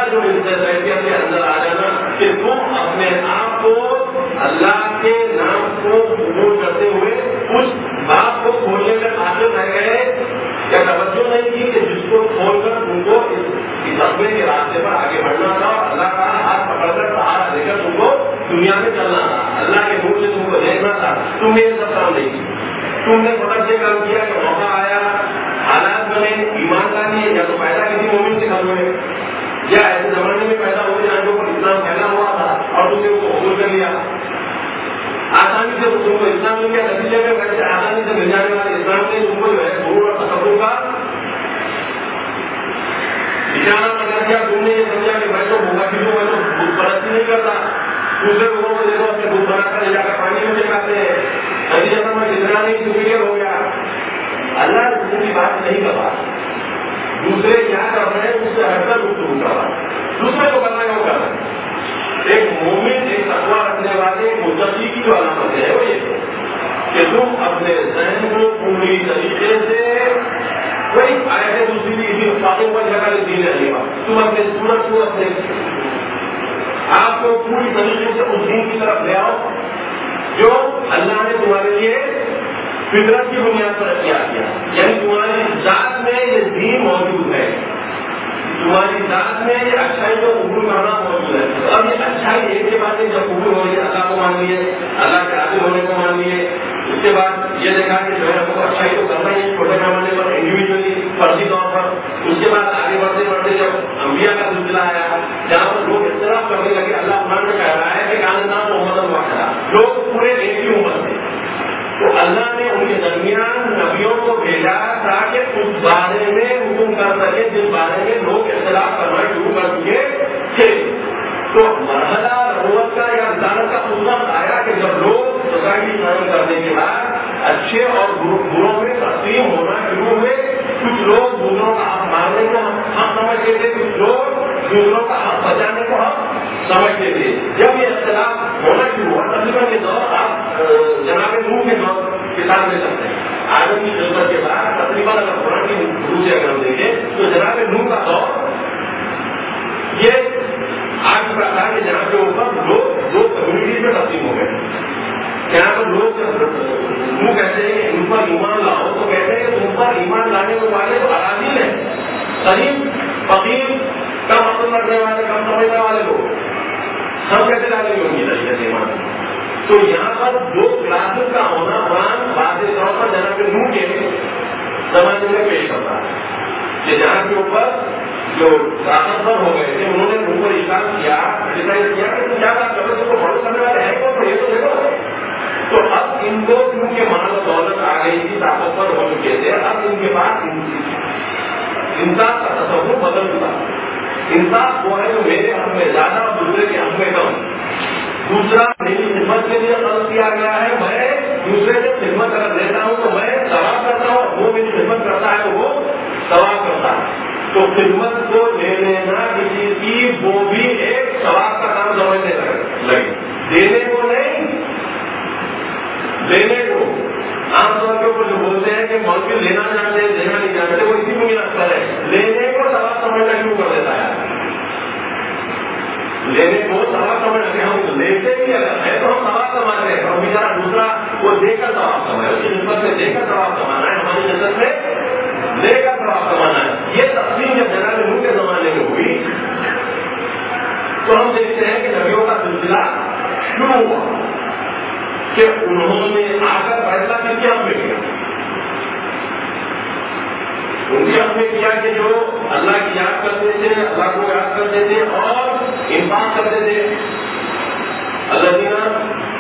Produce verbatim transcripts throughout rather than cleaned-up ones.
جو کیفیت کے اندر آ جانا کہ تم اپنے آپ کو اللہ کے نام کو قبول کرتے ہوئے اس بات کو کھولنے میں قابل رہ گئے یا توجہ نہیں کی کہ جس کو کھول کر تم کو اس اپنے کے راستے پر آگے بڑھنا تھا اور اللہ کا ہاتھ پکڑ کر سہارا دے کر تم کو دنیا میں چلنا تھا, اللہ کے نور سے تم کو دیکھنا تھا. تم نے یہ سب کام نہیں کی. تم نے فٹک سے کام کیا کہ موقع آیا, حالات بنے, ایمان لانے یا تو پیدا کسی مومن سے کم ہوئے یا ایسے زمانے میں پیدا ہوئے جہاں کے اوپر اسلام پھیلا ہوا تھا اور تم نے اس کو قبول کر لیا. آسانی سے تم کو اسلام مل گیا, نتیجے میں ویسے آسانی سے مل جانے والے اسلام نے تم کو جو ہے غرور اور تکبر کا نشانہ بنا دیا. تم نے یہ سمجھا کہ میں تو بھوکا کیوں, میں تو بت پرستی نہیں کرتا, دوسرے لوگوں کو دیکھو اپنے بت بنا کر لے جا کر پانی میں چلاتے ہیں, نتیجے میں میں جتنا نہیں سپیریئر ہو گیا. اللہ دوسرے کی بات نہیں کر رہا, دوسرے کیا کر رہے ہیں اس سے ہٹ کر گفتگو کر رہا ہے. دوسرے کو کرنا کیوں کر رہے ہیں؟ ایک مومن, ایک تقویٰ رکھنے والے متقی کی جو علامت ہے وہ یہ کہ تم اپنے ذہن کو پوری طریقے سے کوئی آئے دوسری کسی باتوں پر جگہ نہیں رہے گا. تم اپنے سورج کو اپنے آپ کو پوری طریقے سے اس دین کی طرف لے آؤ جو اللہ نے تمہارے لیے فطرت کی بنیاد پر اختیار کیا. یعنی تمہاری ذات میں یہ دین موجود ہے, تمہاری ذات میں یہ اچھائی کو قبول کرنا موجود ہے. اب یہ اچھائی ایک کے بعد جب قبول ہو رہی ہے, اللہ کو مان لیے, اللہ کے عادل ہونے کو مان لیے, اس کے بعد یہ دیکھا کہ جو ہے ہم کو اچھائی کو کرنا ہی چھوٹے پیمانے پر انڈیویجلی فرضی طور پر. اس کے بعد آگے بڑھتے بڑھتے جب انبیاء کا سلسلہ آیا جہاں پر لوگ اختلاف کرنے لگے, اللہ قرآن میں کہہ رہا ہے کہ کاننا محمد واحد, لوگ پورے ایک ہی امت تھے, تو اللہ نے ان کے درمیان نبیوں کو بھیجا تاکہ اس بارے میں حکم کر سکے جس بارے میں لوگ اختلاف کرنا شروع کر چکے تھے. تو مرحلہ نبوت کا یا رسالت کا اس وقت آیا کہ جب لوگ سوسائٹی قائم کرنے کے بعد اچھے اور بروں میں تقسیم ہونا شروع ہوئے. کچھ لوگ دوسروں کا حق مارنے کو حق سمجھتے تھے, کچھ لوگ دوسروں کا حق بچانے کو حق سمجھتے تھے. جب یہ اختلاف ہونا شروع ہوا تقریباً یہ دور آپ جناب نوح کے دور کے ساتھ لے سکتے ہیں. آدم کی خدمت کے بعد تقریباً اگر قرآن کی روح سے اگر ہم دیکھیں تو جناب نوح کا دور یہ آج کا تھا کہ جہاں کے اوپر لوگ دو کمیونٹی میں تقسیم ہو گئے. یہاں پر لوگ منہ کہتے ہیں کہ ان پر ایمان لاؤ, تو کہتے ہیں کہ ان پر ایمان لانے والے تو اراضی ہیں, غریب فقیر کم عقل رکھنے والے, کم سمجھنے والے لوگ, ہم کیسے ڈالیں گے ان کی طریقے سے ایمان. تو یہاں پر دو کلاسز کا ہونا قرآن واضح طور پر جناب نوح کے زمانے میں پیش کرتا ہے کہ جہاں کے اوپر جو طاقتور ہو گئے تھے انہوں نے ان کو اشارہ کیا, ڈسائڈ کیا کہ تم کیا بات کر رہے ہو, فالو کرنے والے ہیں کون, یہ تو دیکھو. تو اب ان کو کیونکہ مال و دولت آ گئی تھی, طاقتور ہو چکے تھے, اب ان کے پاس انصاف کا تصور بدل چکا. انصاف وہ ہے جو میرے حق میں زیادہ اور دوسرے کے حق میں کم. دوسرا میری خدمت کے لیے قرض کیا گیا ہے, میں دوسرے سے خدمت اگر لیتا ہوں تو میں ثواب کرتا ہوں, وہ میری خدمت کرتا ہے تو وہ ثواب کرتا ہے. تو خدمت کو لے لینا کسی کی وہ بھی ایک ثواب کا کام سمجھنے لگے, دینے کو نہیں, لینے کو. عام طور کے اوپر جو بولتے ہیں کہ مولوی لینا جانتے ہیں دینا نہیں جانتے, وہ اسی میں اکثر ہے, لینے کو ثواب سمجھنا شروع کر دیتا ہے. لینے کو ثواب سمجھنا کہ ہم لیتے بھی اگر ہے تو ہم ثواب سمجھتے ہیں, اور بیچارہ دوسرا وہ دے کر ثواب سمجھے, اس کی نسبت میں دے کر ثواب کمانا ہے, ہماری نسبت میں لے کر ثواب کمانا ہے. یہ تقسیم جب جناب نوح کے زمانے میں ہوئی تو ہم دیکھتے ہیں کہ نبیوں کا سلسلہ شروع ہوا کہ انہوں نے آ کر فیصلہ کس کے حق میں کیا, ان کے حق میں کیا کہ جو اللہ کی یاد کرتے تھے, اللہ کو یاد کرتے تھے اور انفاق کرتے تھے. اللہ دینا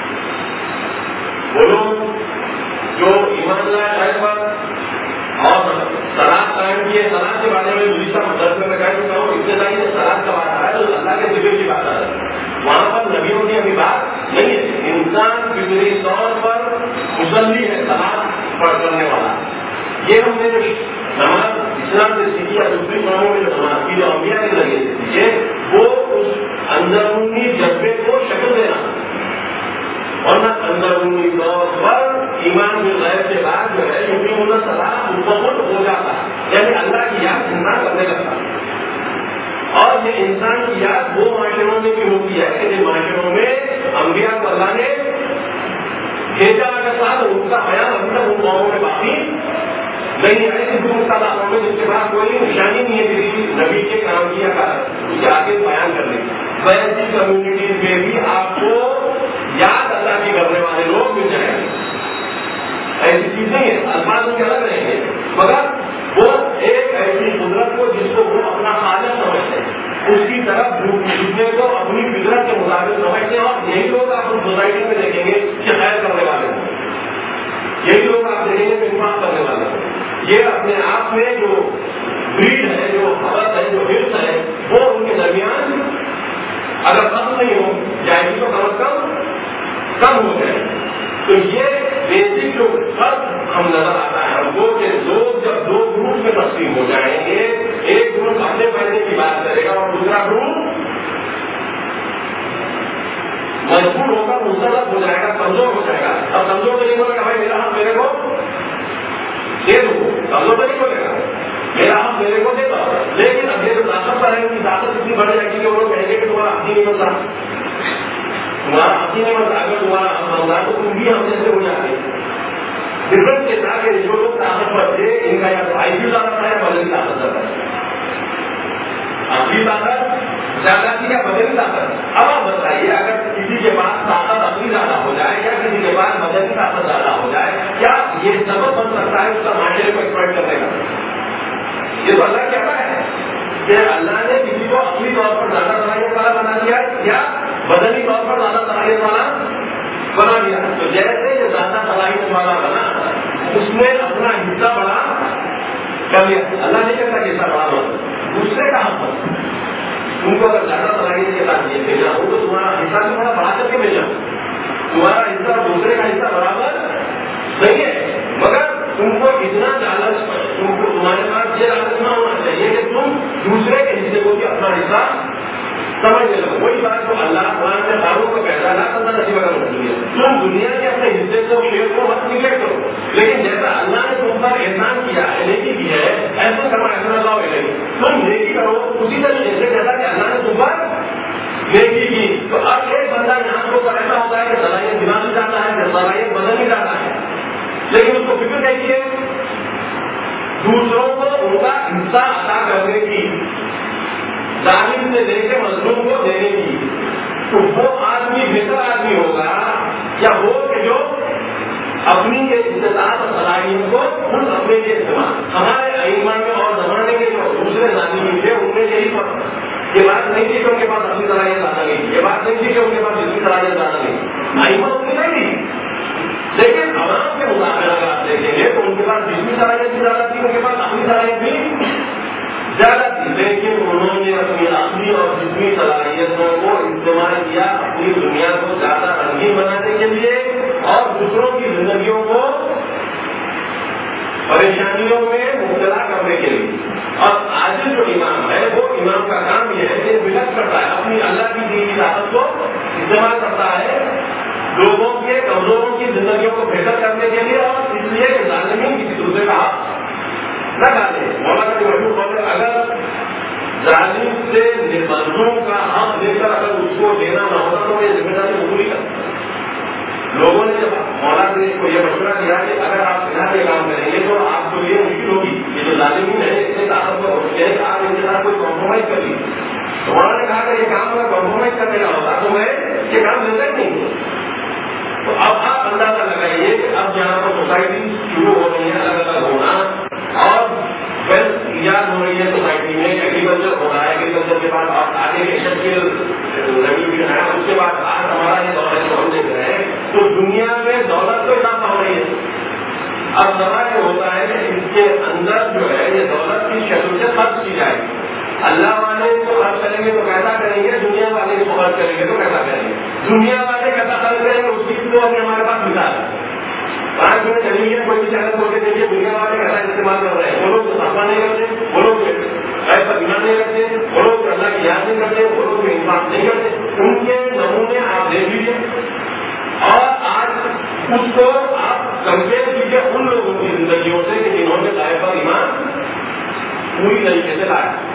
وہ لوگ جو ایمان لائے شاید پر اور سلاد قائم کیے. سلاد کے بارے میں گزشتہ مدرسے میں کہہ چکا ہوں, ابتدائی سے سلاد کا بات آ ہے تو اللہ کے ذکر کی بات آ رہی ہے, وہاں پر نبیوں کی ابھی بات نہیں ہے. انسان فطری طور پر مسلی ہے, سلاد پڑھ کرنے والا. یہ ہم نے جو نماز اسلام سے سیکھی یا دوسری قوموں میں جو نماز کی جو انبیاء کے ذریعے سے سیکھے وہ اس اندرونی جذبے کو شکل دینا, اور نہ اندرونی طور پر ایمان بالغیب کے بعد جو ہے کیونکہ ان کا سلاد مکمل ہو جاتا ہے, یعنی اللہ کی یاد زندہ کرنے لگتا ہے. اور اور یہ انسان کی یاد وہ معاشروں میں بھی ہوتی ہے کہ جن معاشروں میں انبیاء کو اللہ نے بھیجا اگر ساتھ ان کا بیان ابھی تک ان قوموں میں باقی نہیں ہے. ایسی دور تعدادوں میں جس کے بعد کوئی نشانی نہیں ہے کسی نبی کے کام کیا کا اس کے آگے بیان کرنے کی. ویسی کمیونٹیز میں بھی آپ کو یاد اللہ کی کرنے والے لوگ مل جائیں گے. ایسی چیز نہیں ہے, الفاظ ان کے الگ رہیں گے, مگر وہ ایک ایسی قدرت کو جس کو وہ اپنا خالق سمجھتے ہیں اس کی طرف جھکنے کو اپنی فطرت کے مطابق سمجھتے ہیں. اور یہی لوگ آپ سوسائٹی میں دیکھیں گے کہ خیر کرنے والے ہیں, یہی لوگ آپ دیکھیں گے کہ انصاف کرنے والے ہیں. یہ اپنے آپ میں جو بریڈ ہے, جو حوث ہے, جو حرص ہے, وہ ان کے درمیان اگر ختم نہیں ہو جائے گی تو کم از کم کم ہو جائے گی. تو یہ بیسک جو فرق ہم نظر آتا ہے ہم کو کہ لوگ جب دو گروپ میں تقسیم ہو جائیں گے, ایک گروپ اپنے فائدے کی بات کرے گا اور دوسرا گروپ مجبور ہو کر مسترد ہو جائے گا, کمزور ہو جائے گا. اب کمزور تو نہیں بولے گا بھائی میرا حق میرے کو دے دو, کمزور تو نہیں بولے گا میرا حق میرے کو دے دو. لیکن اب یہ جو طاقت پر ہے ان کی طاقت اتنی بڑھ جائے گی کہ وہ لوگ کہیں گے کہ تمہارا حق ہی نہیں بنتا, تمہارا حق ہی نہیں بنتا. اگر تمہارا حق بنتا تو تم بھی ہم جیسے ہو جاتے. ڈفرنس کے ساتھ جو لوگ طاقت پر تھے ان کا یا تو آئی بھی زیادہ تھا یا بدل طاقت زیادہ ہے. اپنی طاقت زیادہ تھی یا بدل طاقت. اب آپ بتائیے اگر کسی کے پاس طاقت اپنی زیادہ ہو جائے یا کسی کے پاس بدل طاقت زیادہ ہو جائے, کیا یہ سبب بن سکتا ہے اس کا معاشرے کو ایکسپلائٹ کرنے کا؟ یہ تو اللہ کہتا ہے کہ اللہ نے کسی کو اپنی طور پر زیادہ صلاحیت والا بنا دیا یا بدنی طور پر زیادہ صلاحیت والا بنا دیا. تو جیسے یہ زیادہ صلاحیت والا بنا اس نے اپنا حصہ بڑا کر لیا. اللہ نہیں کہتا کہ حصہ بڑا بنا, دوسرے کا حق بنا. تم کو اگر زیادہ صلاحیت کے ساتھ یہ بھیجا ہو تو تمہارا حصہ بھی تھوڑا بڑھا کر کے بھیجا. تمہارا حصہ دوسرے کا حصہ برابر نہیں ہے, مگر تم کو اتنا لالچ, تم کو تمہارے پاس یہ لالچ نہ ہونا چاہیے کہ تم دوسرے کے حصے کو بھی اپنا حصہ سمجھنے لگو. وہی بات کو اللہ قرآن نے قانون کو پیدا نہ کرنا نصیب اگر ہوتی ہے. تم دنیا کے اپنے حصے کو شیئر کو مت نگلیکٹ کرو, لیکن جیسا اللہ نے تم پر احسان کیا ہے, نیکی کی ہے, ایسا کرنا ایسا لاؤ گے نہیں. تم نیکی کرو اسی طریقے سے جیسا کہ اللہ نے تم پر نیکی کی. تو اب ایک بندہ یہاں کو ایسا ہوتا ہے کہ صلاحیت دماغ میں جاتا ہے, صلاحیت بدل میں جاتا ہے, لیکن اس کو فکر نہیں ہے دوسروں کو ان کا حصہ ادا کرنے کی, ظالم سے لے کے مظلوم کو دینے کی. تو وہ آدمی بہتر آدمی ہوگا یا وہ کہ جو اپنی یہ استطاعت اور صلاحیت کو خود اپنے لیے استعمال. ہمارے ائمہ میں اور زمانے کے جو دوسرے ظالم تھے ان میں یہی پر یہ بات نہیں تھی کہ ان کے پاس اپنی صلاحیت زیادہ نہیں تھی, یہ بات نہیں تھی کہ ان کے پاس جسمی صلاحیت زیادہ نہیں تھی. ائمہ اتنی نہیں تھی, لیکن عوام کے مقابلے اگر آپ دیکھیں گے تو ان کے پاس جسمی صلاحیت بھی زیادہ تھی, ان کے پاس اپنی صلاحیت بھی زیادہ تھی. لیکن انہوں نے اپنی اپنی اور جسمی صلاحیتوں کو استعمال کیا اپنی دنیا کو زیادہ رنگین بنانے کے لیے اور دوسروں کی زندگیوں کو پریشانیوں میں مبتلا کرنے کے لیے. اور آج جو امام ہے وہ امام کا کام یہ ہے کہ ملت کرتا ہے, اپنی اللہ کی دی طاقت کو استعمال کرتا ہے لوگوں کے کمزوروں کی زندگیوں کو بہتر کرنے کے لیے, اور اس لیے کہ ظالمین کسی دوسرے کا حق نہ ڈالے. مولانا کی مشہور بولے اگر ظالم سے مظلوم کا حق دے کر اگر اس کو دینا نہ ہوتا تو یہ ذمہ داری قبول کرتا. لوگوں نے جب مولانا کو یہ مشورہ دیا کہ اگر آپ یہاں سے کام کریں گے تو آپ کو یہ مشکل ہوگی, یہ جو ظالمین ہے اتنے طاقت پر ہوتے ہیں کہ آپ ان کے ساتھ کوئی کمپرومائز کر لیجیے. تو مولانا نے کہا کہ یہ کام اگر کمپرومائز کرنے کا ہوتا تو میں یہ کام دیتا ہی نہیں. تو اب آپ اندازہ لگائیے کہ اب جہاں پر سوسائٹی شروع ہو رہی ہے الگ الگ ہونا اور ویلتھ ایجاد ہو رہی ہے سوسائٹی میں, ایگریکلچر ہو رہا ہے, ایگریکلچر کے بعد آپ آگے انڈسٹریل ریولیوشن ہے, اس کے بعد آج ہمارا یہ دور ہے جو ہم دیکھ رہے ہیں, تو دنیا میں دولت تو اضافہ ہو رہی ہے. اب سوال یہ ہوتا ہے کہ اس کے اندر جو ہے یہ دولت کی شکل سے خرچ کی جائے گی. اللہ والے کو خرچ کریں گے تو کیسا کریں گے, دنیا والے کو خرچ کریں گے تو کیسا کریں گے. دنیا والے کیسا خرچ کریں گے اس کی تو ابھی ہمارے پاس مثال ہے. پانچ منٹ چلی ہے کوئی بھی چینل کھول کے دیکھیے دنیا والے کیسا استعمال کر رہے ہیں. وہ لوگ صفا نہیں کرتے, وہ لوگ ایسا ایمان نہیں رکھتے, وہ لوگ اللہ کی یاد نہیں کرتے, وہ لوگ انصاف نہیں کرتے. ان کے نمونے آپ دیکھ لیجیے اور آج اس کو آپ کمپیئر کیجیے ان لوگوں کی زندگیوں سے کہ جنہوں نے طائفہ ایمان پوری طریقے سے لایا.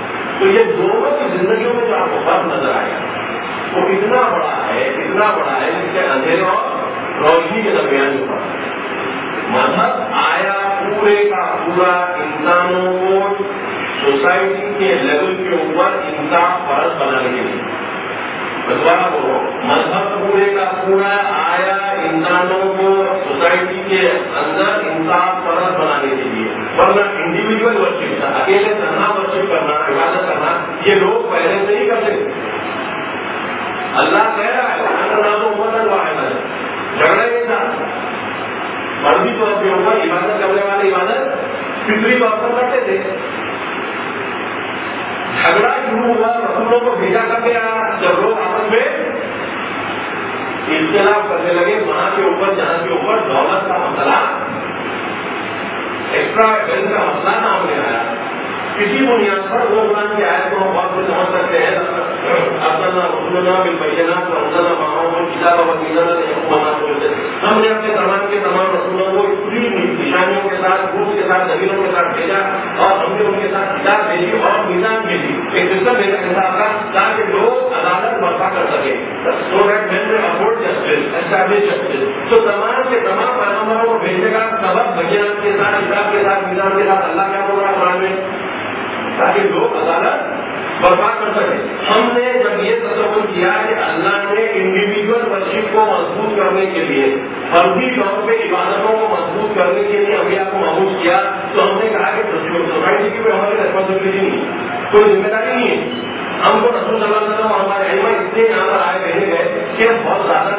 تو یہ دونوں کی زندگیوں میں جو آپ کو فرق نظر آئے گا وہ اتنا بڑا ہے اتنا بڑا ہے جس کے اندھیرے اور روشنی کے درمیان جو فرق ہے۔ مذہب آیا پورے کا پورا انسانوں کو سوسائٹی کے لیول کے اوپر انصاف فرض بنانے کے لیے، دوبارہ بولو، مذہب پورے کا پورا آیا انسانوں کو سوسائٹی کے اندر انصاف فرض بنانے کے لیے، ورنہ انڈیویجل ورشپ تھا، اکیلے تنہا ورشپ کرنا، عبادت کرنا، یہ لوگ پہلے سے نہیں کرتے۔ اللہ کہہ رہا ہے جھگڑا نہیں تھا، مرضی طور پہ اوپر عبادت کرنے والے عبادت فطری طور پر کرتے تھے۔ جھگڑا شروع ہوا، رسولوں کو بھیجا کر کے آیا، جب لوگ آپس میں اختلاف کرنے لگے وہاں کے اوپر جہاں کے اوپر دولت کا مسئلہ، ایکسٹرا ویلتھ کا مسئلہ سامنے آیا، کسی بنیاد پر وہ قرآن کی آیت کو ہم بہت سے سمجھ سکتے ہیں، ہم نے اپنے زمان کے تمام رسولوں کو پوری نشانیوں کے ساتھ، روح کے ساتھ، دلیلوں کے ساتھ بھیجا، اور ہم نے ان کے ساتھ کتاب بھیجی اور میزان بھیجی، ایک سسٹم بھیجا کتاب کا تاکہ لوگ عدالت برپا کر سکیں، سو دیٹ مین میں افورڈ جسٹس، اسٹیبلش جسٹس۔ تو تمام کے تمام پیغمبروں کو بھیجنے کا سبب بینات کے ساتھ، کتاب کے ساتھ، میزان کے ساتھ اللہ کیا بول رہا ہے قرآن میں، تاکہ لوگ عدالت برپا کر سکے۔ ہم نے جب یہ تصور کیا کہ اللہ نے انڈیویجل ورشپ کو مضبوط کرنے کے لیے، فردی طور پہ عبادتوں کو مضبوط کرنے کے لیے انبیاء کو مبعوث کیا، تو ہم نے کہا کہ سوسائٹی کی کوئی ہماری ریسپانسبلٹی نہیں ہے، کوئی ذمہ داری نہیں ہے۔ ہم کو رسول صلی اللہ علیہ وسلم اور ہمارے علماء اس لیے یہاں پر آئے کہنے گئے کہ ہم بہت زیادہ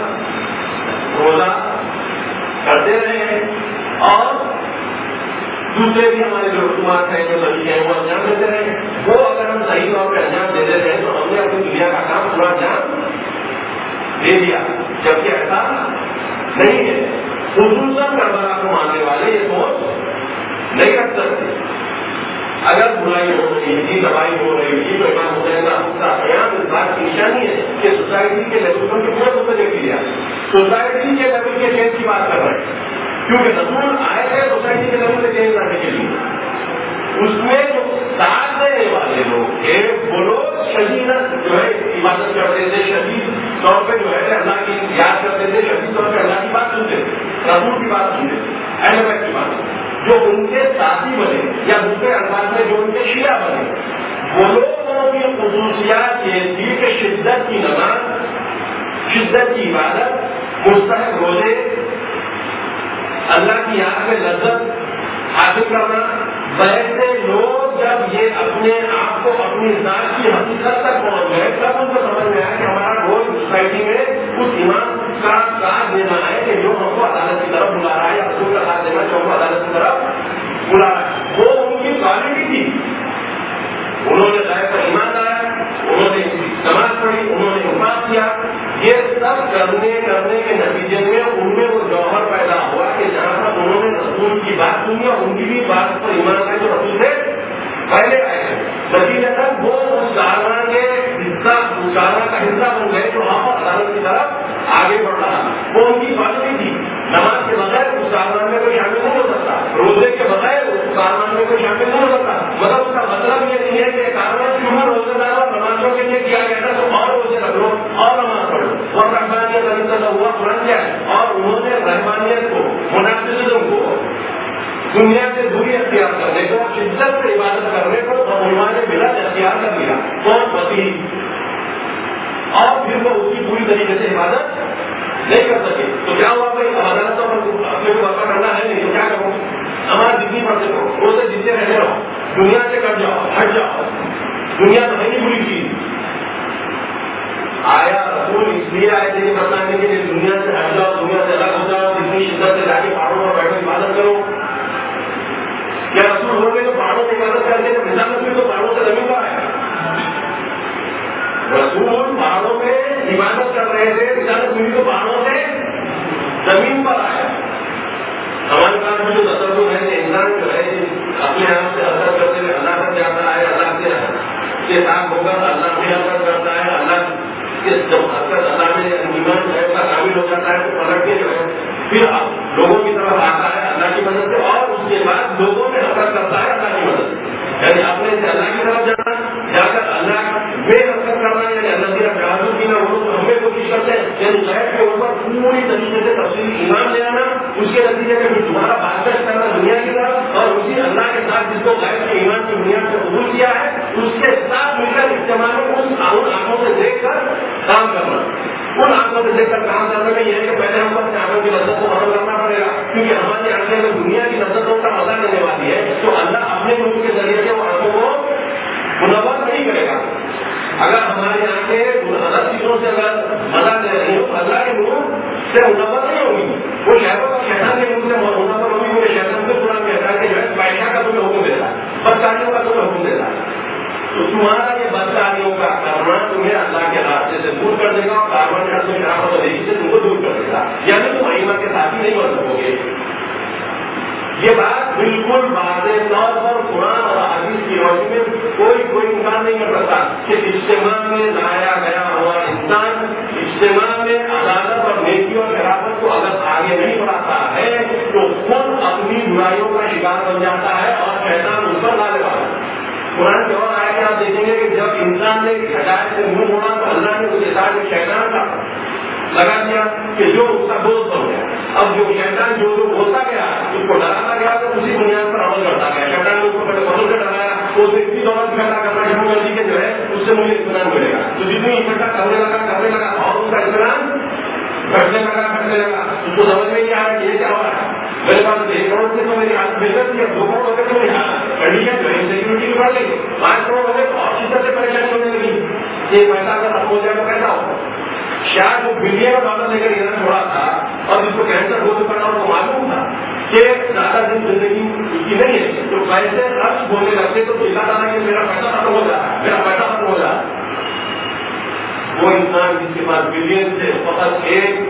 نماز روزہ کرتے رہے ہیں اور دوسرے بھی ہمارے جو رسومات ہیں، جو طریقے ہیں، وہ انجام دیتے رہے، وہ اگر ہم صحیح طور پہ انجام دے دیتے ہیں تو ہم نے اپنی دنیا کا کام پورا انجام دے دیا، جبکہ ایسا نہیں ہے۔ خصوصاً کربلا کو ماننے والے یہ سوچ نہیں رکھ سکتے۔ اگر برائی ہو رہی تھی، تباہی ہو رہی تھی، تو امام حسین کا قیام اس بات کی نشانی ہے کہ سوسائٹی کے لیول پر پورے کو دیکھ لیا، سوسائٹی کے لیول کے چینج کی بات کر رہے ہیں، کیونکہ رسول آئے تھے سوسائٹی کے لیول سے چینج کرنے کے لیے۔ اس میں جو ساتھ دینے والے لوگ تھے وہ لوگ شدید جو ہے عبادت کرتے تھے، شدید طور پہ جو ہے اللہ کی یاد کرتے تھے، شدید طور پہ اللہ کی بات سنتے تھے، رسول کی بات سنتے تھے، اہل بیت کی بات۔ جو ان کے ساتھی بنے یا دوسرے الفاظ میں جو ان کے شیعہ بنے، وہ لوگوں کی خصوصیات یہ تھی کہ شدت کی نماز، شدت کی عبادت، مستحق روزے، اللہ کی یاد میں لذت حاصل کرنا۔ ویسے لوگ جب یہ اپنے آپ کو اپنی ذات کی حقیقت تک پہنچ گئے تب ان کو سمجھ میں آیا کہ ہمارا رول سوسائٹی میں اس ایمان کا ساتھ دینا ہے کہ جو ہم کو عدالت کی طرف بلا رہا ہے، یا رسول کا ساتھ دینا جو ہم کو عدالت کی طرف بلا رہا ہے، وہ ان کی کوالٹی تھی۔ انہوں نے غیب پر ایمان لایا، انہوں نے نماز پڑھی، انہوں نے انفاق کیا، یہ سب کرنے کرنے کے نتیجے میں ان میں وہ جوہر پیدا ہوا کہ جہاں پر انہوں نے رسول کی بات سنی اور ان کی بھی بات پر ایمان لائے جو رسول سے پہلے آئے ہیں، نتیجے تک وہ اس کارواں کے حصہ، اس کارواں کا حصہ بن گئے جو وہاں پر عدالت کی طرف آگے بڑھ رہا۔ وہ ان کی کوالٹی تھی، نماز کے بغیر اس کارواں میں کوئی شامل نہیں ہو سکتا، روزے کے بغیر اس کارواں میں کوئی شامل نہیں ہو سکتا۔ مگر اس کا مطلب یہ نہیں ہے کہ کارواں شروع روزے دار اور نمازوں کے لیے کیا گیا تھا تو اور روزے رکھ لو اور نماز پڑھو، اور رحمانیت طریقہ ہوا قرآن کیا ہے، اور انہوں نے رحمانیت کو، منافقزم کو، دنیا سے دوری اختیار کرنے کو، شدت سے عبادت کرنے کو اور عنوان ملت اختیار کر لیا کون مسیح، اور پھر وہ اس کی پوری طریقے سے عبادت نہیں کر سکے۔ تو کیا ہوا بھائی، عدالتوں پر اپنے کو برپا کرنا ہے نہیں تو کیا کرو، نماز جتنی پڑھتے ہو، روزے جتنے رہتے رہو، دنیا سے کٹ جاؤ، ہٹ جاؤ، دنیا تو ہے نہیں بری چیز۔ آیا رسول اس لیے آئے تھے کہ بتانے کے لیے دنیا سے ہٹ جاؤ، دنیا سے الگ ہو جاؤ، جتنی شدت سے جا کے پہاڑوں پر بیٹھ کے عبادت کرو، یا رسول ہو گئے تو پہاڑوں سے عبادت کر کے تو مثال رسول تو پہاڑوں سے زمین پر آئے، رسول پہاڑوں میں عبادت کر رہے تھے، مثال رسول تو پہاڑوں سے زمین پر آئے۔ ہمارے پاس میں جو تصور ہے کہ انسان جو ہے اپنے آپ سے اثر کرتے ہوئے اللہ تک جاتا ہے، اللہ کے ساتھ ہو کر اللہ میں اثر کرتا ہے، اللہ کے جب اثر اللہ میں ایمان جو ہے اس کا شامل ہو جاتا ہے تو پلٹ کے جو ہے پھر لوگوں کی طرف آتا ہے اللہ کی مدد سے، اور اس کے بعد لوگوں میں اثر کرتا ہے اللہ کی مدد سے، یعنی اپنے سے اللہ کی طرف جانا پوری طریقے سے تفصیلی ایمان لے آنا، اس کے نتیجے میں پھر دوبارہ بات کرنا دنیا کی طرف، اور اسی اللہ کے ساتھ جس کو غیر کے ایمان کی بنیاد سے قبول کیا ہے اس کے ساتھ مل کر استعمال ان آنکھوں سے دیکھ کر کام کرنا. ان آنکھوں سے دیکھ کر کام کرنے میں یہ ہے کہ پہلے ہم اپنے آنکھوں کی لذت کو ختم کرنا پڑے گا، کیونکہ ہماری آنکھیں میں دنیا کی لذتوں کا مزہ لینے والی ہے، تو اللہ اپنے ملک کے ذریعے سے وہ آنکھوں کو منور نہیں کرے گا. اگر ہماری آنکھیں غلط چیزوں سے اگر مزہ لے رہی ہوں تو اللہ کے منہ سے منور نہیں ہوگی، وہ شہروں کا شیطان کے منہ سے منور ہوگی. وہ شیطان سے پورا کہتا ہے کہ جو ہے پیسہ کا تمہیں حکم دیتا ہے، بدکاریوں کا تمہیں حکم دیتا ہے، تو تمہارا یہ بدکاریوں کا کرنا تمہیں اللہ کے راستے سے دور کر دے گا اور کاربن ڈائی آکسائڈ شراب و دیگی سے تم کو دور کر دے گا، یعنی تم ایمان کے ساتھی نہیں بن سکو گے. یہ بات بالکل واضح طور پر قرآن اور حدیث کی روشنی میں کوئی کوئی انکار نہیں کر سکتا کہ اجتماع میں لایا گیا ہوا انسان اجتماع میں عدالت اور نیکی اور شرافت کو اگر آگے نہیں بڑھاتا ہے تو خود اپنی برائیوں کا شکار بن جاتا ہے اور شیطان اس پر ڈالے والا. قرآن کے اور آئے کہ آپ دیکھیں گے کہ جب انسان نے ہدایت سے منہ موڑا تو اللہ نے اس کے ساتھ ایک شیطان کا لگا دیا کہ جو اس کا دوست بن گیا. اب جو شیطان جو جو بولتا گیا اس کو ڈراتا گیا تو اسی بنیاد پر عمل کرتا گیا. شیطان نے اس کو پہلے بدل سے ڈرایا تو اسے اتنی دولت اکٹھا کرنا شروع کر دی کہ جو ہے اس سے مجھے اطمینان ملے گا. تو جتنی اکٹھا کرنے لگا کرنے لگا اور اس کا اطمینان گھٹنے لگا گھٹنے لگا. اس کو سمجھ میں نہیں آ رہا کہ یہ کیا ہو رہا ہے. میرے پاس ایک کروڑ سے تو میری ہاتھ بہتر تھی، اب دو کروڑ ہو گئے تو میری کنڈیشن جو ہے سیکورٹی بھی بڑھ گئی، پانچ کروڑ ہو گئے تو اور شدت سے پریشانی ہونے لگی. یہ پیسہ اگر ختم ہو جائے تو کیسا ہوگا. شاید وہ بلین ڈالر لے کر ادھر چھوڑا تھا اور جس کو کینسر ہو چکا تھا اور وہ معلوم تھا کہ زیادہ دن زندگی اس کی نہیں ہے، تو پیسے خرچ ہونے لگتے تو چلا تھا کہ میرا پیسہ ختم ہو جائے میرا پیسہ ختم ہو جائے. وہ انسان جس کے پاس بلین سے فقط ایک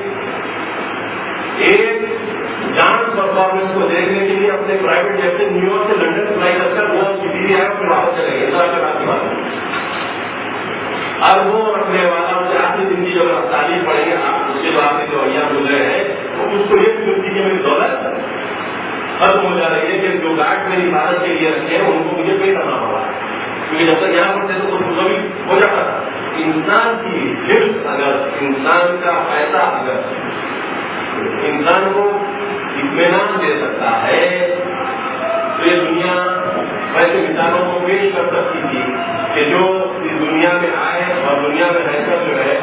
ایک ڈانس پرفارمنس کو دیکھنے کے لیے اپنے پرائیویٹ جیٹ سے نیو یارک سے لنڈن فلائی کر کر وہ سٹی ہے پھر واپس چلے گئے. اس طرح کی بات ہے. اب وہ رکھنے والا اسے آخری زندگی جو آپ تعلیم پڑھیں گے آپ اس کے بعد جو ایام گزرے ہیں تو اس کو یہ سمجھتی کہ میری دولت ختم ہو جا رہی ہے کہ جو گارڈ میری حفاظت کے لیے رکھے ہیں ان کو مجھے پے کرنا ہوگا، کیونکہ جب تک یہاں پڑتے تو کچھ کبھی ہو جاتا تھا. انسان کی حفظ اگر انسان کا پیسہ اگر انسان کو اطمینان دے سکتا ہے تو یہ دنیا ویسے مثالوں کو پیش کر سکتی تھی کہ جو اس دنیا میں آئے اور دنیا میں رہ کر جو ہے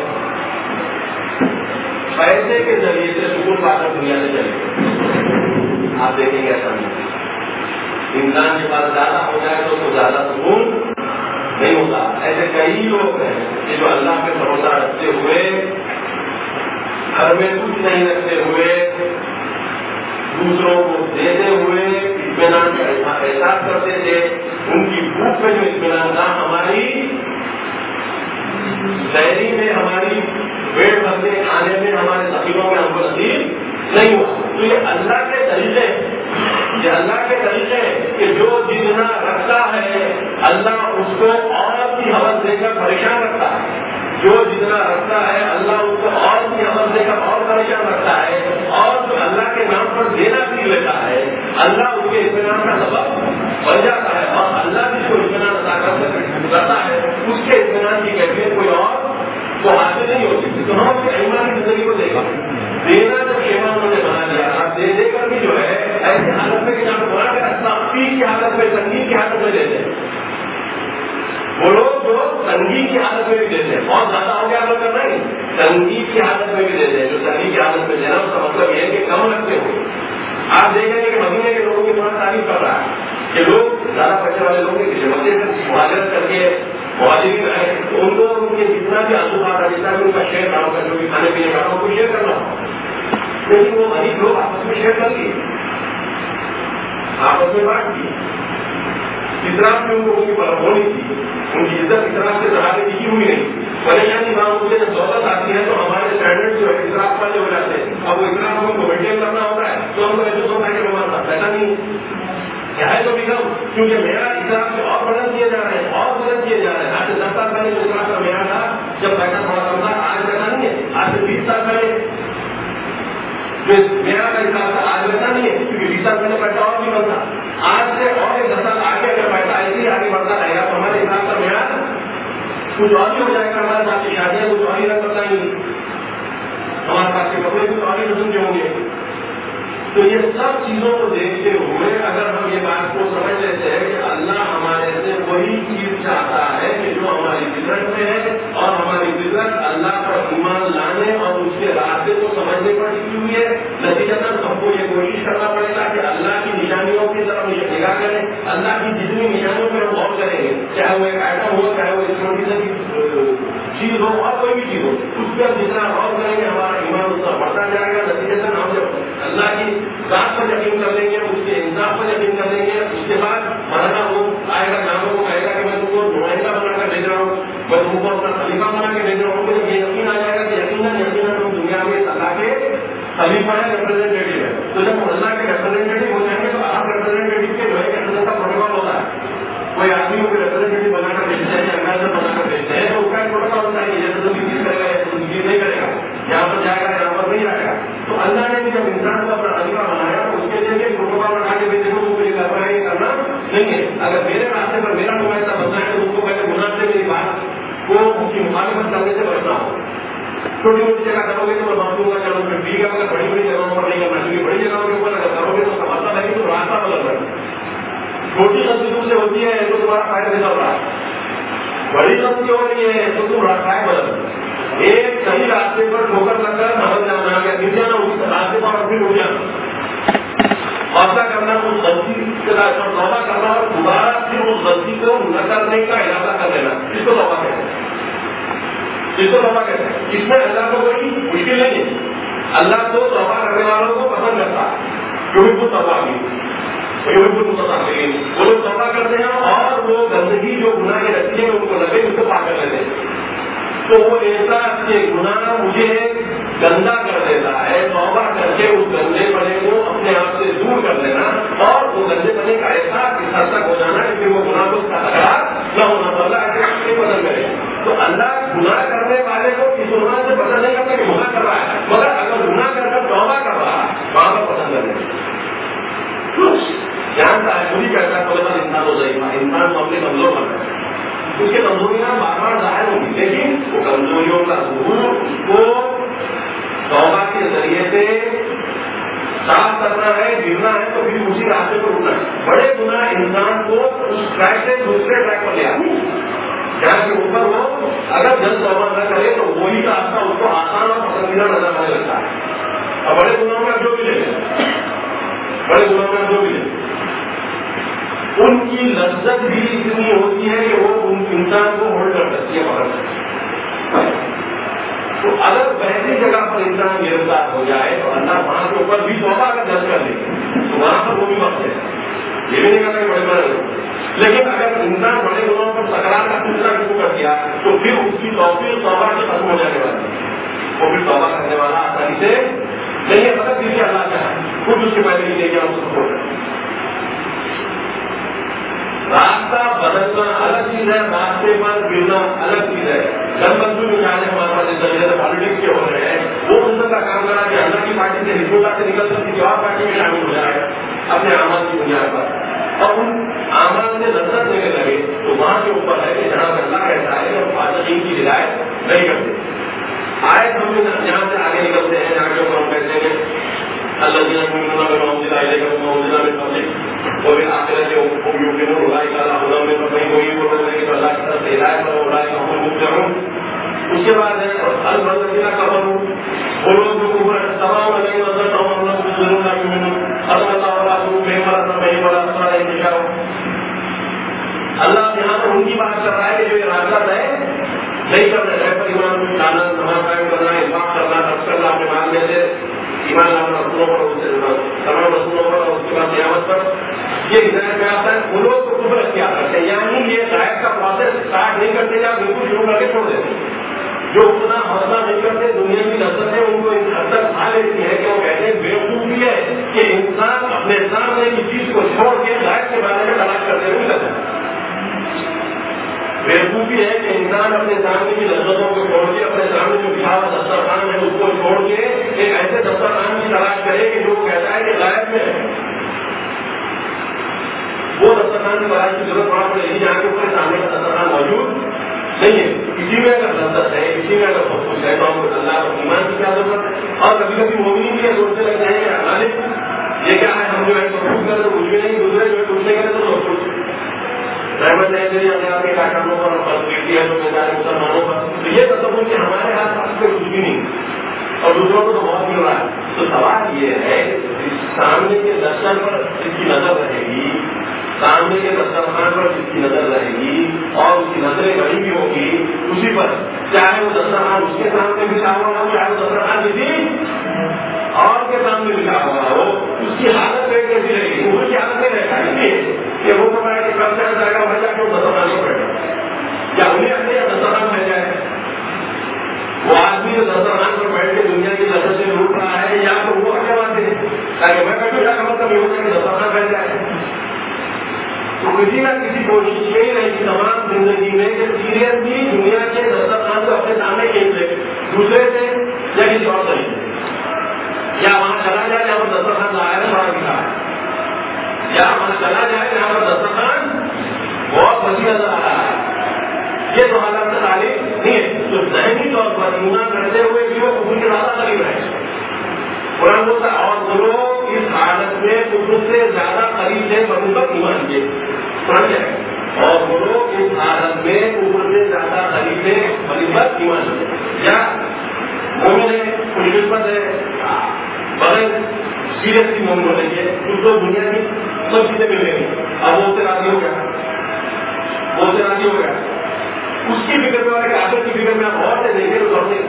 پیسے کے ذریعے سے سکون پا کر دنیا سے چلے گئے. آپ دیکھیں گے ایسا نہیں. انسان کے پاس زیادہ ہو جائے تو اس کو زیادہ سکون نہیں ہوتا. ایسے کئی لوگ ہیں کہ جو اللہ پہ بھروسہ رکھتے ہوئے گھر میں کچھ نہیں رکھتے ہوئے دوسروں کو دیتے ہوئے اطمینان کا احساس کرتے تھے. ان کی بھوک میں جو اطمینان تھا ہماری شہری میں ہماری پیٹ بھرنے کھانے میں ہمارے ذخیروں میں ہم کو نصیب نہیں ہوا. تو یہ اللہ کے طریقے یہ اللہ کے طریقے کہ جو جتنا رکھتا ہے اللہ اس کو اور بھی حوص دے کر پریشان رکھتا ہے. جو جتنا رکھتا ہے اللہ اس کو اور بھی حوص دے کر اور پریشان رکھتا ہے. اور جو اللہ کے نام پر دینا بھی لیتا ہے اللہ اس کے اطمینان کا سبب بن جاتا ہے. اور اللہ جس کو اطمینان عطا کرتا ہے اس کے اطمینان کی کیفیت کوئی اور تو حاصل نہیں ہوتی. تو ہم اپنے ایمان کی زندگی کو دیکھا دینا جب شیما انہوں نے بنا لیا آپ دے دے کر بھی جو ہے ایسی حالت میں کہ جہاں بنا کر تخفیف کی حالت میں تنگی کی حالت میں دیتے ہیں. وہ لوگ جو تنگی کی حالت میں بھی دیتے ہیں بہت زیادہ ہو گیا عمل کرنا نہیں تنگی کی حالت میں بھی دیتے ہیں. جو تنگی کی حالت میں دینا اس کا مطلب یہ ہے کہ کم رکھتے ہو. آپ دیکھیں گے کہ مدینے کے لوگوں کی تھوڑا تعریف کر رہا ہے کہ لوگ زیادہ پیسے والے لوگ ہیں کہ مدینے سے مہاجرت کر کے مہاجرین رہے ان کو ان کے جتنا بھی آسوبات ہے جتنا بھی ان کا شیئر کام کر جو بھی کھانے پینے کا ان کو شیئر کرنا ہو. لیکن وہ غریب لوگ آپس میں شیئر کر لیے آپس میں بانٹ دی. اطراف میں ان کو ان کی برف ہونی تھی ان کی عزت اطراف سے زیادہ دکھی ہوئی نہیں. پریشانی ماں مجھے جب دولت آتی ہے تو ہمارے اسٹینڈرڈ جو ہے اطراف والے ہو جاتے ہیں. اب وہ اطراف کو مینٹین کرنا ہوتا ہے تو ہم کو ایسے ہوتا ہے کہ میں مانتا ایسا نہیں کیا ہے تو بھی کم کیونکہ میرا اطراف سے اور بلند کیے جا رہے ہیں اور بلند کیے جا رہے ہیں. آج سے دس سال پہلے جو اطراف کا معیار تھا جب پیسہ تھوڑا کم تھا آج ویسا نہیں ہے. آج سے بیس سال پہلے میرا کا حساب تھا آج ویسا نہیں ہے کیونکہ بیس سال پہلے پیسہ اور بھی کم تھا. آج سے اور ایک دس سال آگے اگر پیسہ ایسے ہی آگے بڑھتا رہے گا تو ہمارے حساب کا معیار کچھ اور ہی ہو جائے گا. ہمارے ساتھ کی شادیاں کچھ اور ہی رنگ بتائیں گی. ہمارے پاس کے کپڑے بھی ساری قسم کے ہوں گے. تو یہ سب چیزوں کو دیکھتے ہوئے اگر ہم یہ بات کو سمجھ لیتے ہیں کہ اللہ ہمارے سے وہی چیز چاہتا ہے کہ جو ہماری فطرت میں ہے اور ہماری فطرت اللہ پر ایمان لانے اور اس کے راستے کو سمجھنے پر ٹکی ہوئی ہے. نتیجتاً ہم کو یہ کوشش کرنا پڑے گا کہ اللہ کی نشانیوں کی طرف نگاہ کریں. اللہ کی جتنی نشانیوں پر ہم غور کریں گے, چاہے وہ ایک آئٹم ہو, چاہے وہ ایک چھوٹی سی چیز ہو اور کوئی بھی چیز ہو, اس پہ ہم جتنا غور کریں گے ہمارا ایمان اتنا بڑھتا جائے گا. نتیجتاً ہم جب اللہ کی ذات پر یقین کر لیں گے, اس کے انصاف پر یقین کر لیں گے, اس کے بعد مرنا وہ آئے گا, جانوں کو کہے گا کہ میں تم کو نمائندہ بنا کر بھیج رہا ہوں, میں تم کو اپنا خلیفہ بنا کے بھیج رہا ہوں. مجھے یہ یقین آ جائے گا کہ یقیناً یقیناً تم دنیا میں اللہ کے خلیفہ ہے, ریپرزینٹیٹو ہے. تو جب اللہ کے ریپرزینٹیٹو ہو جائیں گے تو آپ ریپرزینٹیٹو کے جو ہے کہ کا پروٹوکال ہوتا ہے. کوئی آدمی کو ریپرزینٹیٹو بنا کر بھیجتے ہیں یا امبیسڈر بنا کر بھیجتے ہیں تو اس کا ایک پروٹوکال ہوتا ہے کہ یہ تو چیز کرے گا, یہ تو چیز نہیں کرے گا, یہاں پر جائے گا, یہاں پر نہیں جائے گا. تو اللہ نے بھی جب انسان کو اپنا خلیفہ بنایا تو اس کے لیے پروٹوکال بنا کے بھیجے تو مجھے کرنا ہے, یہ کرنا نہیں ہے. اگر میرے راستے پر میرا نمائندہ بننا ہے تو اس کو پہلے گناہ سے میری بات کو اس کی مخالفت کرنے سے بچنا ہو. چھوٹی موٹی جگہ کرو گے تو میں مان دوں گا, چلو پھر ٹھیک ہے. اگر بڑی بڑی جگہوں پر نہیں کرنا چاہیے, بڑی جگہوں کے اوپر اگر کرو گے تو اس کا مطلب ہے کہ تو راستہ بدل رہا ہے. چھوٹی غلطی تم سے ہوتی ہے تو تمہارا فائدہ نہیں چل رہا ہے, بڑی غلطی ہو رہی ہے تو تم راستہ بدل. ایک صحیح راستے پر ٹھوکر لگ کر نمک جانا یا گر جانا, اس راستے پر پھر اٹھ جانا, فاصلہ کرنا, اس غلطی کے ساتھ توبہ کرنا اور دوبارہ پھر اس غلطی کو نہ کرنے کا ارادہ کر لینا, اس کو توبہ کہتے ہیں. اس کو توبہ کہتے ہیں. اس میں اللہ کو کوئی مشکل نہیں ہے. اللہ تو توبہ کرنے والوں کو پسند کرتا ہے, جو بھی خود توبہ کی وہ لوگ توبہ کرتے ہیں اور وہ گندگی جو گناہ کی رکھتی ہے ان کو لگے اس کو پاک کر لیتے ہیں. تو وہ ایسا کہ گناہ مجھے گندا کر دیتا ہے, توبہ کر کے اس گندے پنے کو اپنے آپ سے دور کر لینا اور وہ گندے پنے کا احساس اس حد تک ہو جانا ہے کہ وہ گناہ کو تکرار نہ ہونا. تو اللہ ایسے بدل کرے. تو اللہ گناہ کرنے والے کو اس گناہ سے پسند نہیں کرتا کہ گناہ کر رہا ہے, مگر اگر گناہ کر کر توبہ کر رہا ہے وہاں پر پسند کرے. جہاں تعجبی کرتا ہے کوئی بات انسان ہو جائے گا, انسان کو اپنے کمزور کرتا ہے, اس کی کمزوریاں بار بار ظاہر ہوگی, لیکن وہ کمزوریوں کا ظہور اس کو توبہ کے ذریعے سے صاف کرنا ہے, گرنا ہے تو پھر اسی راستے پر اٹھنا ہے. بڑے گناہ انسان کو اس ٹریک سے دوسرے ٹریک پر لے آتے ہیں جہاں کے اوپر وہ اگر جلد توبہ نہ کرے تو وہی راستہ اس کو آسان اور پسندیدہ نظر آنے لگتا ہے. اور بڑے گناہوں میں جو بھی لے بڑے گناہوں میں جو بھی لے ان کی لذت بھی اتنی ہوتی ہے کہ وہ ان انسان کو ہولڈ کر سکتی ہے, پکڑ سکتی ہے. تو اگر ویسی جگہ پر انسان گرفتار ہو جائے تو اللہ وہاں کے اوپر بھی توبہ اگر درج کر لے تو وہاں پر وہ بھی وقت ہے. یہ بھی نہیں کرتا کہ بڑے بڑے, لیکن اگر انسان بڑے گناہوں پر تکرار کا سلسلہ شروع کر دیا تو پھر اس کی توفیق توبہ سے ختم ہو جانے والی ہے. وہ پھر توبہ کرنے والا آسانی سے نہیں ہے. پتہ کسی اللہ کا ہے, خود اس کے پہلے ہی دیکھے ہم سب کو راستہ بدلنا الگ چیز ہے, راستے پر گرنا الگ چیز ہے. جن بندو میں جانے ہمارے پاس اس طریقے سے پالیٹکس کے ہو رہے ہیں وہ ان کا کام کرا کہ اللہ کی پارٹی سے حزب اللہ سے نکل کر کسی اور پارٹی میں شامل ہو جائے اپنے اعمال کی بنیاد پر, اور ان اعمال سے لذت لینے لگے تو وہاں کے اوپر ہے کہ جہاں اللہ کہتا ہے کہ ہم فاسقین کی ہدایت نہیں کرتے. آئے ہم جہاں سے آگے نکلتے ہیں جہاں کے اوپر ہم کہتے ہیں اللہ جی محمد آئے گا محمد وہ بھی آخر سے اڑائی کا اللہ میں کہیں وہی وہ بولنے کی اللہ کی طرف سے ہدایت پر اڑائی کا حکم کروں. اس کے بعد ہے البردہ خبر ہوں وہ لوگ جو اوپر تمام نہیں نظر ضرور اللہ یہاں پر ان کی بات کر رہا ہے کہ جو ارادہ ہے نہیں کر رہے پر ایمان لانا, نماز قائم کرنا, انفاق کرنا, خرچ کرنا, اپنے مال میں سے ایمان لانا رسولوں پر, تمام رسولوں پر اور اس کے بعد قیامت پر, یہ ہدایت میں آتا ہے. وہ لوگ تو کفر اختیار کرتے ہیں, یعنی یہ غائب کا پروسیس اسٹارٹ نہیں کرتے یا بالکل شروع کر کے چھوڑ دیتے. جو اتنا حوصلہ نہیں کرتے دنیا کی لذت ہے ان کو اس حد تک کھا لیتی ہے کہ وہ کہتے ہیں بیوقوفی ہے کہ انسان اپنے سامنے کی چیز کو چھوڑ کے غائب کے بارے میں تلاش کرتے ہوئے لگتا ہے. بیوقوفی ہے کہ انسان اپنے سامنے کی لذتوں کو چھوڑ کے اپنے سامنے جو بچھا ہوا دسترخوان ہے اس کو چھوڑ کے ایک ایسے دسترخوان کی تلاش کرے کہ جو کہتا ہے کہ غائب میں ہے. وہ دسترخوان کی تلاش کی ضرورت پڑا پڑے گی جہاں کے اوپر سامنے کا دسترخوان موجود نہیں ہے. کسی میں اگر لذت ہے, کسی میں اگر سب کچھ ہے, تو ہم اللہ اور ایمان کی کیا ضرورت ہے. اور کبھی کبھی مومنین بھی سوچنے لگ جائیں گے غالب یہ کیا ہے, ہم جو ہے سب کچھ کرے تو کچھ بھی نہیں, دوسرے جو ہے کچھ نہیں کرے تو سب کچھ. رحمت ہے تیری ہمیں آپ کے کاموں پر فیصلٹی ہے تو بیچارے مسلمانوں پر, تو یہ تصور کہ ہمارے ہاتھ پاس میں کچھ بھی نہیں اور دوسروں کو تو بہت مل رہا ہے. تو سوال یہ ہے سامنے کے دستر پر جس کی نظر رہے گی, سامنے کے دسترخوان پر جس کی نظر رہے گی اور اس کی نظریں بڑی بھی ہوگی اسی پر, چاہے وہ دسترخوان اس کے سامنے بچھا ہوا ہو, چاہے وہ دسترخوان کسی اور کے سامنے بچھا ہوا ہو, اس کی حالت پہ کیسی رہے گی, اس کی حالت میں رہتا ہے نہیں کہ وہ سمجھا کہ کب سے جائے گا وہاں جا کے وہ دسترخوان کو بیٹھے یا انہیں اپنے یا دسترخوان بھیج جائے. وہ آدمی جو دسترخوان پر بیٹھ کے دنیا کی نظر سے لوٹ رہا ہے یا تو وہ اگلے بات ہے تاکہ میں بیٹھوں جا کر مطلب یہ ہوگا کہ دسترخوان بھیج جائے. تو کسی نہ کسی کوشش یہی رہی تمام زندگی میں کہ سیریسلی دنیا کے دسترخوان کو اپنے سامنے کھینچ لے دوسرے سے یا کسی اور طریقے یا وہاں چلا جائے جہاں پر دسترخوان لایا ہے بڑا دکھا ہے, یا وہاں چلا جائے جہاں پر دسترخوان بہت وسیع نظر آ رہا ہے. یہ تو حالات سے تعلیم نہیں ہے. تو ذہنی طور پر ایمان کرتے ہوئے بھی وہ کفر کے زیادہ قریب رہے. قرآن بولتا ہے اور وہ لوگ اس حالت میں کفر سے زیادہ قریب ہے بنسبت ایمان کے. قرآن کیا ہے, اور وہ لوگ اس حالت میں کفر سے زیادہ قریب ہے بنسبت ایمان کے. یا مومن ہے, خوش قسمت ہے, بغیر سیریسلی مومن ہونے کے اس کو دنیا کی سب چیزیں مل گئی. اب وہ سے راضی ہو گیا, وہ سے راضی ہو گیا, اس کی فکر میں اور آخر کی فکر میں آپ اور سے دیکھیں تو سمجھے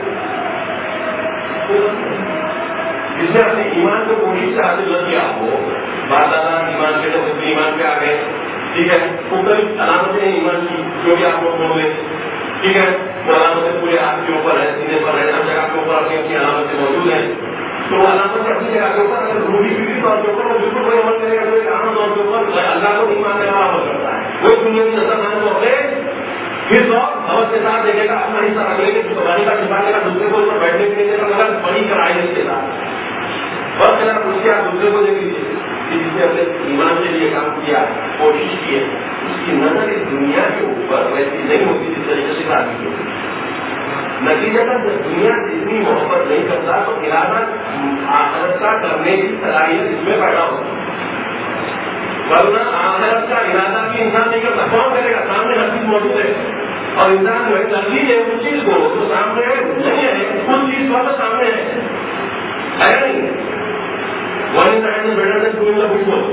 جس نے اپنے ایمان کو کوشش سے حاصل نہ کیا ہو. بات ایمان کے تو ایمان پہ آ گئے, ٹھیک ہے, مختلف علامتیں ایمان کی جو بھی آپ لوگ بول رہے, ٹھیک ہے, وہ علامتیں پورے ہاتھ کے اوپر ہے, سینے پر ہے, ہر جگہ کے اوپر اپنی اپنی علامتیں موجود ہیں. تو علامتیں اپنی جگہ کے اوپر اگر روحی فکری طور کے اوپر وہ بالکل کوئی عمل کرے گا تو عام طور کے اوپر اللہ کو نہیں ماننے والا عمل کرتا ہے. وہ دنیا کی نظر نہ کو اپنے پھر تو حوث کے ساتھ دیکھے گا, اپنا حصہ رکھ لے گا, پانی کا چھپانے کا, دوسرے کو بیٹھنے کے لیے مگر بڑی کرائی اس کے ساتھ بس اگر اس کے آپ دوسرے کو دیکھ لیجیے جس نے اپنے ایمان کے لیے کام کیا, کوشش کی ہے, اس کی نظر اس دنیا کے اوپر ویسی نہیں ہوتی جس طریقے سے شادی کی ہوتی. نتیجہ جب دنیا جتنی محبت نہیں کرتا تو ارادہ آخرت کا کرنے کی صلاحیت اس میں پیدا ہوتی ہے. ورنہ آخرت کا ارادہ بھی انسان نہیں کرتا. کون کرے گا, سامنے ہر چیز موجود ہے اور انسان جو ہے ترجیح ہے اس چیز کو تو سامنے نہیں ہے, اس چیز کو سامنے ہے نہیں. ون انسان better than doing the good work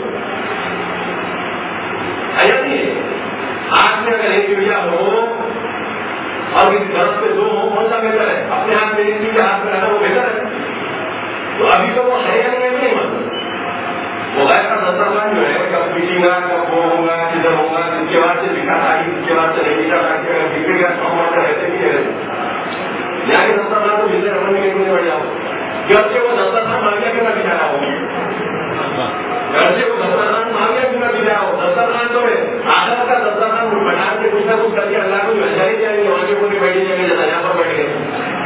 ہے نہیں ہے. ہاتھ میں اگر ایک چڑیا ہو اور کسی درخت پہ دو ہو, کون سا بہتر ہے؟ اپنے ہاتھ میں ایک چیز ہاتھ میں رہنا وہ بہتر ہے. تو ابھی تو وہ ہے یا نہیں ہے نہیں مانتا. وہ غیر کا دسترخوان جو ہے کب پیٹیں گا, کب وہ ہوگا, کدھر ہوگا, جس کے بعد سے لکھا تھا جس کے بعد سے نہیں لکھا تھا کہ اگر بگڑ گیا تو ہمارا رہتے بھی ہے. یہاں کے دسترخوان کو جتنے رمن میں کتنے بڑھ جاؤ جب سے وہ دسترخوان مار گیا کیوں نہ بچایا ہو, گھر سے وہ دسترخوان مار گیا کیوں نہ بچایا ہو. دسترخوان تو ہے آخر کا دسترخوان بنا کے کچھ نہ کچھ کر کے اللہ کو جو اچھا ہی جائیں گے وہاں کے اوپر بیٹھے جائیں گے جیسا یہاں پر بیٹھ گئے.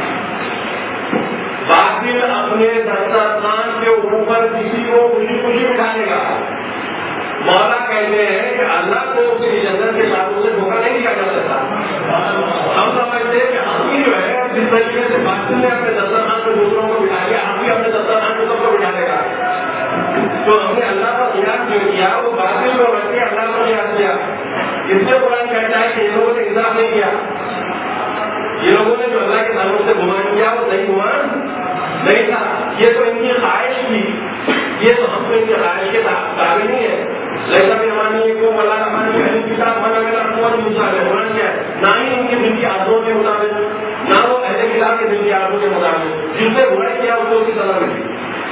باقی اپنے دسترخوان کے اوپر کسی کو خوشی خوشی بٹھانے کا مولا کہتے ہیں کہ اللہ کو اس کی جنت کے ساتھوں سے دھوکہ نہیں دیا جا سکتا. ہم سمجھتے ہیں کہ ہم بھی جو ہے جس طریقے سے باقی نے اپنے دسترخوان پہ دوسروں کو بٹھا دیا, ہم بھی اپنے دسترخوان پہ سب کو بٹھا دے گا. تو ہم نے اللہ کا قیاس جو کیا وہ باقی کو رکھ کے اللہ کا قیاس کیا. اس سے قرآن کہتا ہے کہ ان لوگوں نے انصاف نہیں کیا. یہ لوگوں نے جو اللہ کے سامنے سے گمان کیا وہ صحیح گمان نہیں تھا. یہ تو ان کی خواہش تھی, یہ تو ہم کو ان کی خواہش کے قابل نہیں ہے. لیکن بھی ہماری کو اللہ ہماری کتاب بنا میرا کون انسان ہے قرآن کیا ہے, نہ ہی ان کی دل کی عادتوں کے مطابق, نہ وہ اہل کتاب کے دل کی عادتوں کے مطابق. جن سے برائی کیا اس کو اس کی سزا ملی,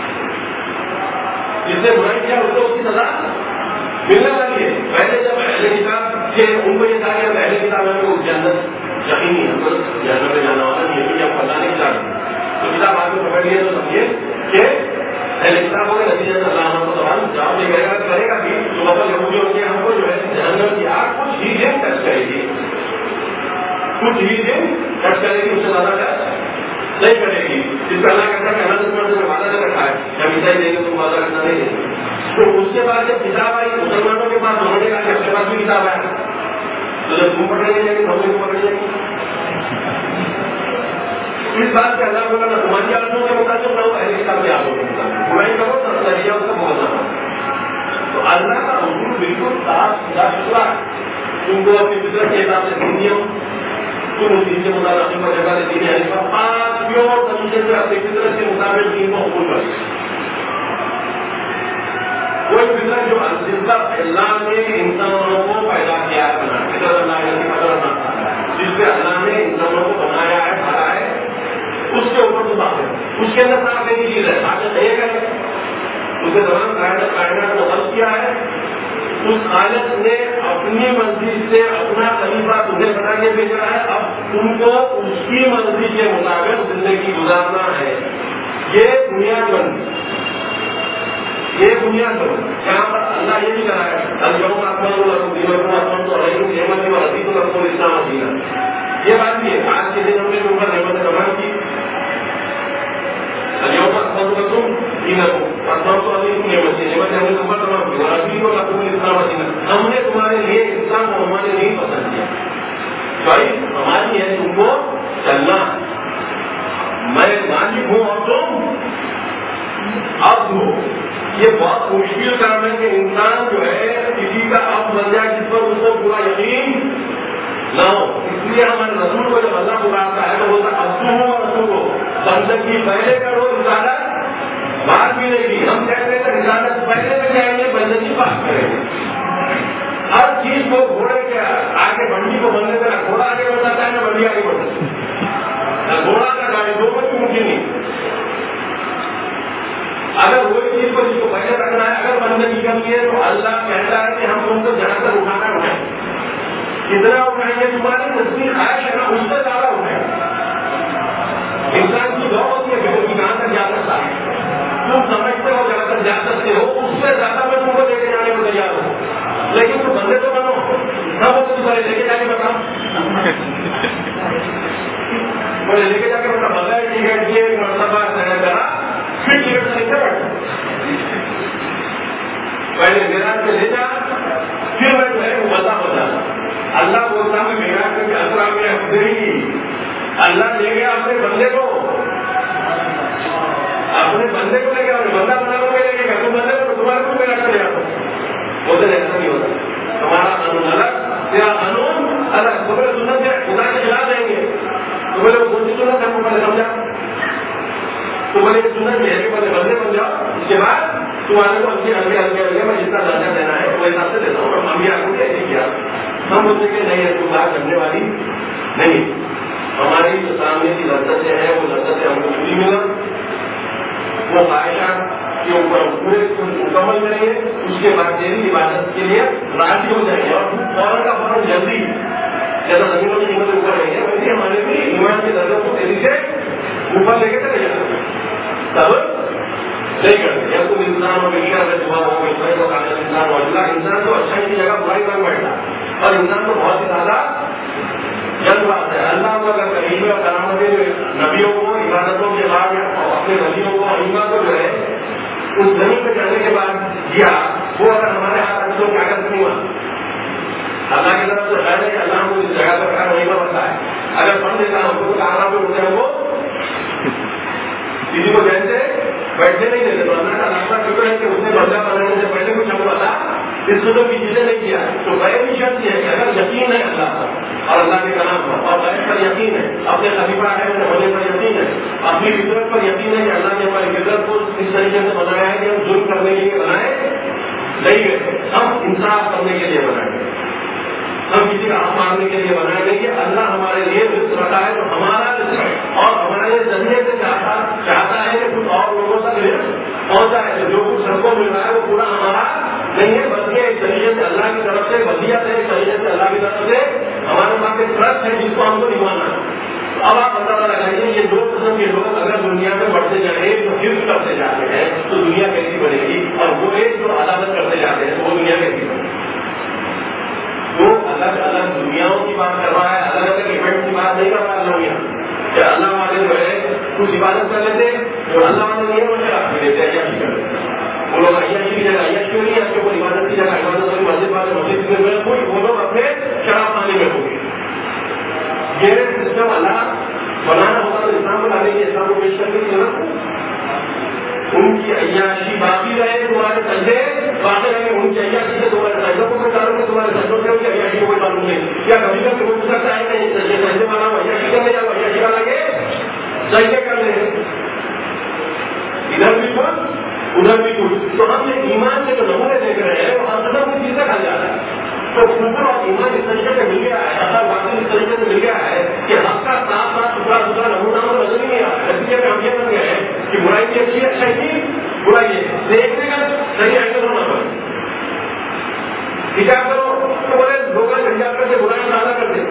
جس نے برائی کیا اس کو اس کی سزا ملنے والی ہے. پہلے جب اہل کتاب کے ان کو یہ تھا کہ اہل کتاب ہے وہ جنت یقینی ہم کو جنت میں جانا ہوگا, یہ بھی آپ پتا نہیں کتاب تو کتاب آپ کو پکڑ لیا تو سمجھے کہ اہل کتابوں کے نتیجے سے اللہ ہم کو سوال جواب دے گا کرے گا بھی جو مطلب یہودیوں کے ہم کو جو ہے جہنم کی آگ کچھ ہی دن ٹچ کرے گی, کچھ ہی دن ٹچ کرے گی, اس سے زیادہ ٹچ نہیں کرے گی. جس کا اللہ کہتا ہے کہ اللہ دشمن سے وعدہ کر رکھا ہے جب عیسائی دیں گے تو وعدہ کرنا نہیں ہے. تو اس کے بعد جب کتاب آئی مسلمانوں کے پاس انہوں نے کہا کہ اپنے پاس بھی کتاب آیا تو جب تم پکڑے گے ہم کو پکڑے گی اس بات سے اللہ تعالیٰ نہ تمہاری عادتوں کے مطابق نہ ہو اہل کتاب کی عادتوں کے مطابق برائی کرو نہ نظریہ اس کا بولنا. تو اللہ کا حکم بالکل صاف ستھرا ستھرا. تم کو اپنی فطرت کے حساب سے دینی ہو, تم اس دین کے مطابق اپنی پر جگہ سے دینی حنیفہ پانچ پیور طریقے سے اپنی فطرت کے مطابق دین کو قبول کر. کوئی فطرت جو اللہ نے انسانوں کو پیدا کیا ہے بنا فطرت اللہ نے قدر جس سے اللہ نے انسانوں کو بنایا ہے بھرا ہے اس کے اوپر تو بات ہے. اس کے اندر صاف ایک چیز ہے آگے نہیں کرے اس کے دوران کائنات کو حل کیا ہے. اس خالق نے اپنی مرضی سے اپنا خلیفہ تمہیں بنا کے بھیجا ہے. اب تم کو اس کی مرضی کے مطابق زندگی گزارنا ہے. یہ بنیاد بنی یہ بنیاد بنی جہاں پر اللہ یہ بھی کرا ہے الجوم اکمل الدین اکمل تو علیہ احمد و عزیز الرسول اسلام مدینہ. یہ بات بھی ہے آج کے دن ہم نے اوپر نعمت کمال کی الجوم اکمل لکم دینکم اکمل تو علیہ نعمت نعمت ہم نے اوپر تمام کی اور عزیز الرسول اسلام مدینہ. ہم نے تمہارے لیے اسلام کو ہمارے لیے پسند کیا. چوائس ہماری ہے تم کو چلنا. میں مالک ہوں اور تم اب ہو. یہ بہت مشکل کام ہے کہ انسان جو ہے کسی کا اب بن جائے جس پر اس کو پورا یقین نہ ہو. اس لیے ہمارے رسول کو جب اللہ پکارتا ہے تو بولتا اب تم ہو رسول ہو بندگی پہلے کرو رسالت بات بھی نہیں کی. ہم کہتے ہیں کہ رسالت پہلے کر جائیں گے بندگی بات کریں گے. ہر چیز کو گھوڑے کے آگے بنڈی کو بننے سے نہ گھوڑا آگے بڑھ جاتا ہے نہ بنڈی آگے بڑھ جاتی ہے. نہ گھوڑا نہ گاڑی دونوں کی ممکن نہیں. اگر وہی چیز کو جس کو پہلے رکھنا ہے اگر بندگی کرنی ہے تو اللہ کہتا ہے کہ ہم تم کو جہاں تک اٹھانا اٹھائیں کتنا اٹھائیں گے تمہاری تصویر خواہش ہے نا اس سے زیادہ اٹھائیں. انسان کی دعا ہوتی ہے کہ کہاں تک جا سکتا ہے تم سمجھتے ہو جہاں تک جا سکتے ہو اس سے زیادہ میں تم کو لے کے جانے کو تیار ہوں. لیکن تم بندے تو بنو نہ وہ تمہیں لے کے جا کے بتاؤ مجھے لے کے جا کے بتا بغیر ٹکٹ کیے مرتبہ کرا پھر ٹکٹ سے بیٹھ پہلے میراج میں لے جا پھر میں جو ہے وہ بتا بتا. اللہ بولتا میں میراج میں اثر آپ نے دے اللہ لے گیا اپنے بندے کو اپنے بندے کو لے گیا بندہ بنا کو لے کے گیا تم بندے کو تمہارے کو میراج میں لے آتا بولتے ایسا نہیں ہوتا. تمہارا قانون الگ تیرا قانون الگ. تمہیں سنت ہے خدا کے خلاف دیں گے تمہیں لوگ کون سی سنت ہے پہلے سمجھا تو بولے سنت یہ ہے کہ پہلے بندے بن جاؤ اس کے بعد تمہارے کو ہلکے ہلکے ہلکے ہلکے میں جتنا درجہ دینا ہے وہ حساب سے دیتا ہوں. اور ہم بھی آپ کو ایسے کیا ہم بولتے کہ نہیں ہے تم بات کرنے والی نہیں. ہماری جو سامنے کی لذتیں ہیں وہ لذتیں ہم کو نہیں ملا وہ خواہشات کے اوپر پورے مکمل کریں گے. اس کے بعد تیری عبادت کے لیے راضی ہو جائیں گے اور فوراً کا فوراً جلدی جیسا زمینوں کی قیمت اوپر رہیں گے ویسے ہمارے بھی ایمان کے درجوں کو تیزی سے اوپر لے کے چلے جاتے ہیں. تب نہیں کرتے یا کوئی انسان ہو گیا صبح ہو گئی تو انسان ہو اللہ انسان تو اچھائی کی جگہ برائی کر بیٹھتا اور انسان کو بہت ہی زیادہ جلد بات ہے. اللہ کو اگر قریب اور کرامت نبیوں کو عبادتوں کے بعد اور اپنے نبیوں کو عیما کو جو ہے اس زمین پہ چڑھنے کے بعد دیا وہ اگر ہمارے ہاتھ رکھوں کی عادت نہیں ہوا اللہ کی طرف سے خیر ہے کہ اللہ کو اس جگہ پر کھڑا نہیں بنتا ہے. اگر پڑھ دیتا ہم کو کہاں پہ ہوتے ہیں وہ کسی کو جیسے بیٹھنے نہیں دیتے تو اللہ کا راستہ فکر ہے کہ اس نے بندہ بنانے سے پہلے کچھ ہم پتا اس قسم کی چیزیں نہیں کیا. تو پہلی شرط یہ ہے کہ اگر یقین ہے اللہ پر اور اللہ کے کلام پر اور غیب پر یقین ہے اپنے خلیفہ ہے انہیں ہونے پر یقین ہے اپنی فطرت پر یقین ہے کہ اللہ نے ہماری فطرت کو اس طریقے سے بنایا ہے کہ ہم ظلم کرنے کے لیے بنائے نہیں گئے ہم انصاف کرنے کے لیے بنائے گئے ہم کسی کا ہاتھ مارنے کے لیے بنائے گئے کہ اللہ ہمارے لیے رزق رکھا ہے تو ہمارا رزق ہے اور ہمارے ذریعے سے چاہتا چاہتا ہے کہ کچھ اور لوگوں تک پہنچا ہے جو کچھ سب کو مل رہا ہے وہ پورا ہمارا نہیں ہے بلکہ ایک طریقے سے اللہ کی طرف سے وصیت ہے ایک طریقے سے اللہ کی طرف سے ہمارے پاس ایک ٹرسٹ ہے جس کو ہم کو نبھانا ہے. اب آپ اندازہ لگائیے یہ دو قسم کے لوگ اگر دنیا میں بڑھتے جائیں تو حفظ کرتے جاتے ہیں تو دنیا کیسی بنے گی اور وہ ایک جو عدالت کرتے جاتے ہیں تو وہ دنیا کیسی بنے گی. وہ الگ الگ دنیاؤں کی بات کر رہا ہے الگ الگ ایونٹ کی بات نہیں کر رہا ہے. لوگ کہ اللہ والے جو ہے کچھ عبادت کر لیتے جو اللہ والے نہیں ہے وہ شراب پی لیتے عیاشی کر لیتے. وہ لوگ عیاشی کی جگہ عیاشی ہو رہی ہے آپ کو عبادت کی جگہ عبادت والی مسجد والے مسجد میں کوئی وہ لوگ اپنے شراب پانی میں ہو گئے. یہ سسٹم اللہ نہیں. کیا کبھی کبھی ہو سکتا ہے کہ یہ سجدے والا وحیاشی کرنے جاؤ, وحیاشی والا کے سجدے کر لیں, ادھر بھی کچھ ادھر بھی کچھ. تو ہم یہ ایمان کے جو نمونے دیکھ رہے ہیں وہ ہم سب چیزیں کھا جا رہا ہے. تو کفر اور ایمان اس طریقے سے مل گیا ہے, اللہ باطل اس طریقے سے مل گیا ہے کہ حق کا صاف صاف ستھرا ستھرا نمونہ ہمیں نظر ہی نہیں آ رہا. اس لیے ہم یہ بن گئے ہیں کہ برائی کی اچھی اچھائی کی برائی ہے, دیکھنے کا صحیح اینگل ہونا پڑے. حجاب کرو تو بولے لوگ حجاب کر کے برائی زیادہ کرتے,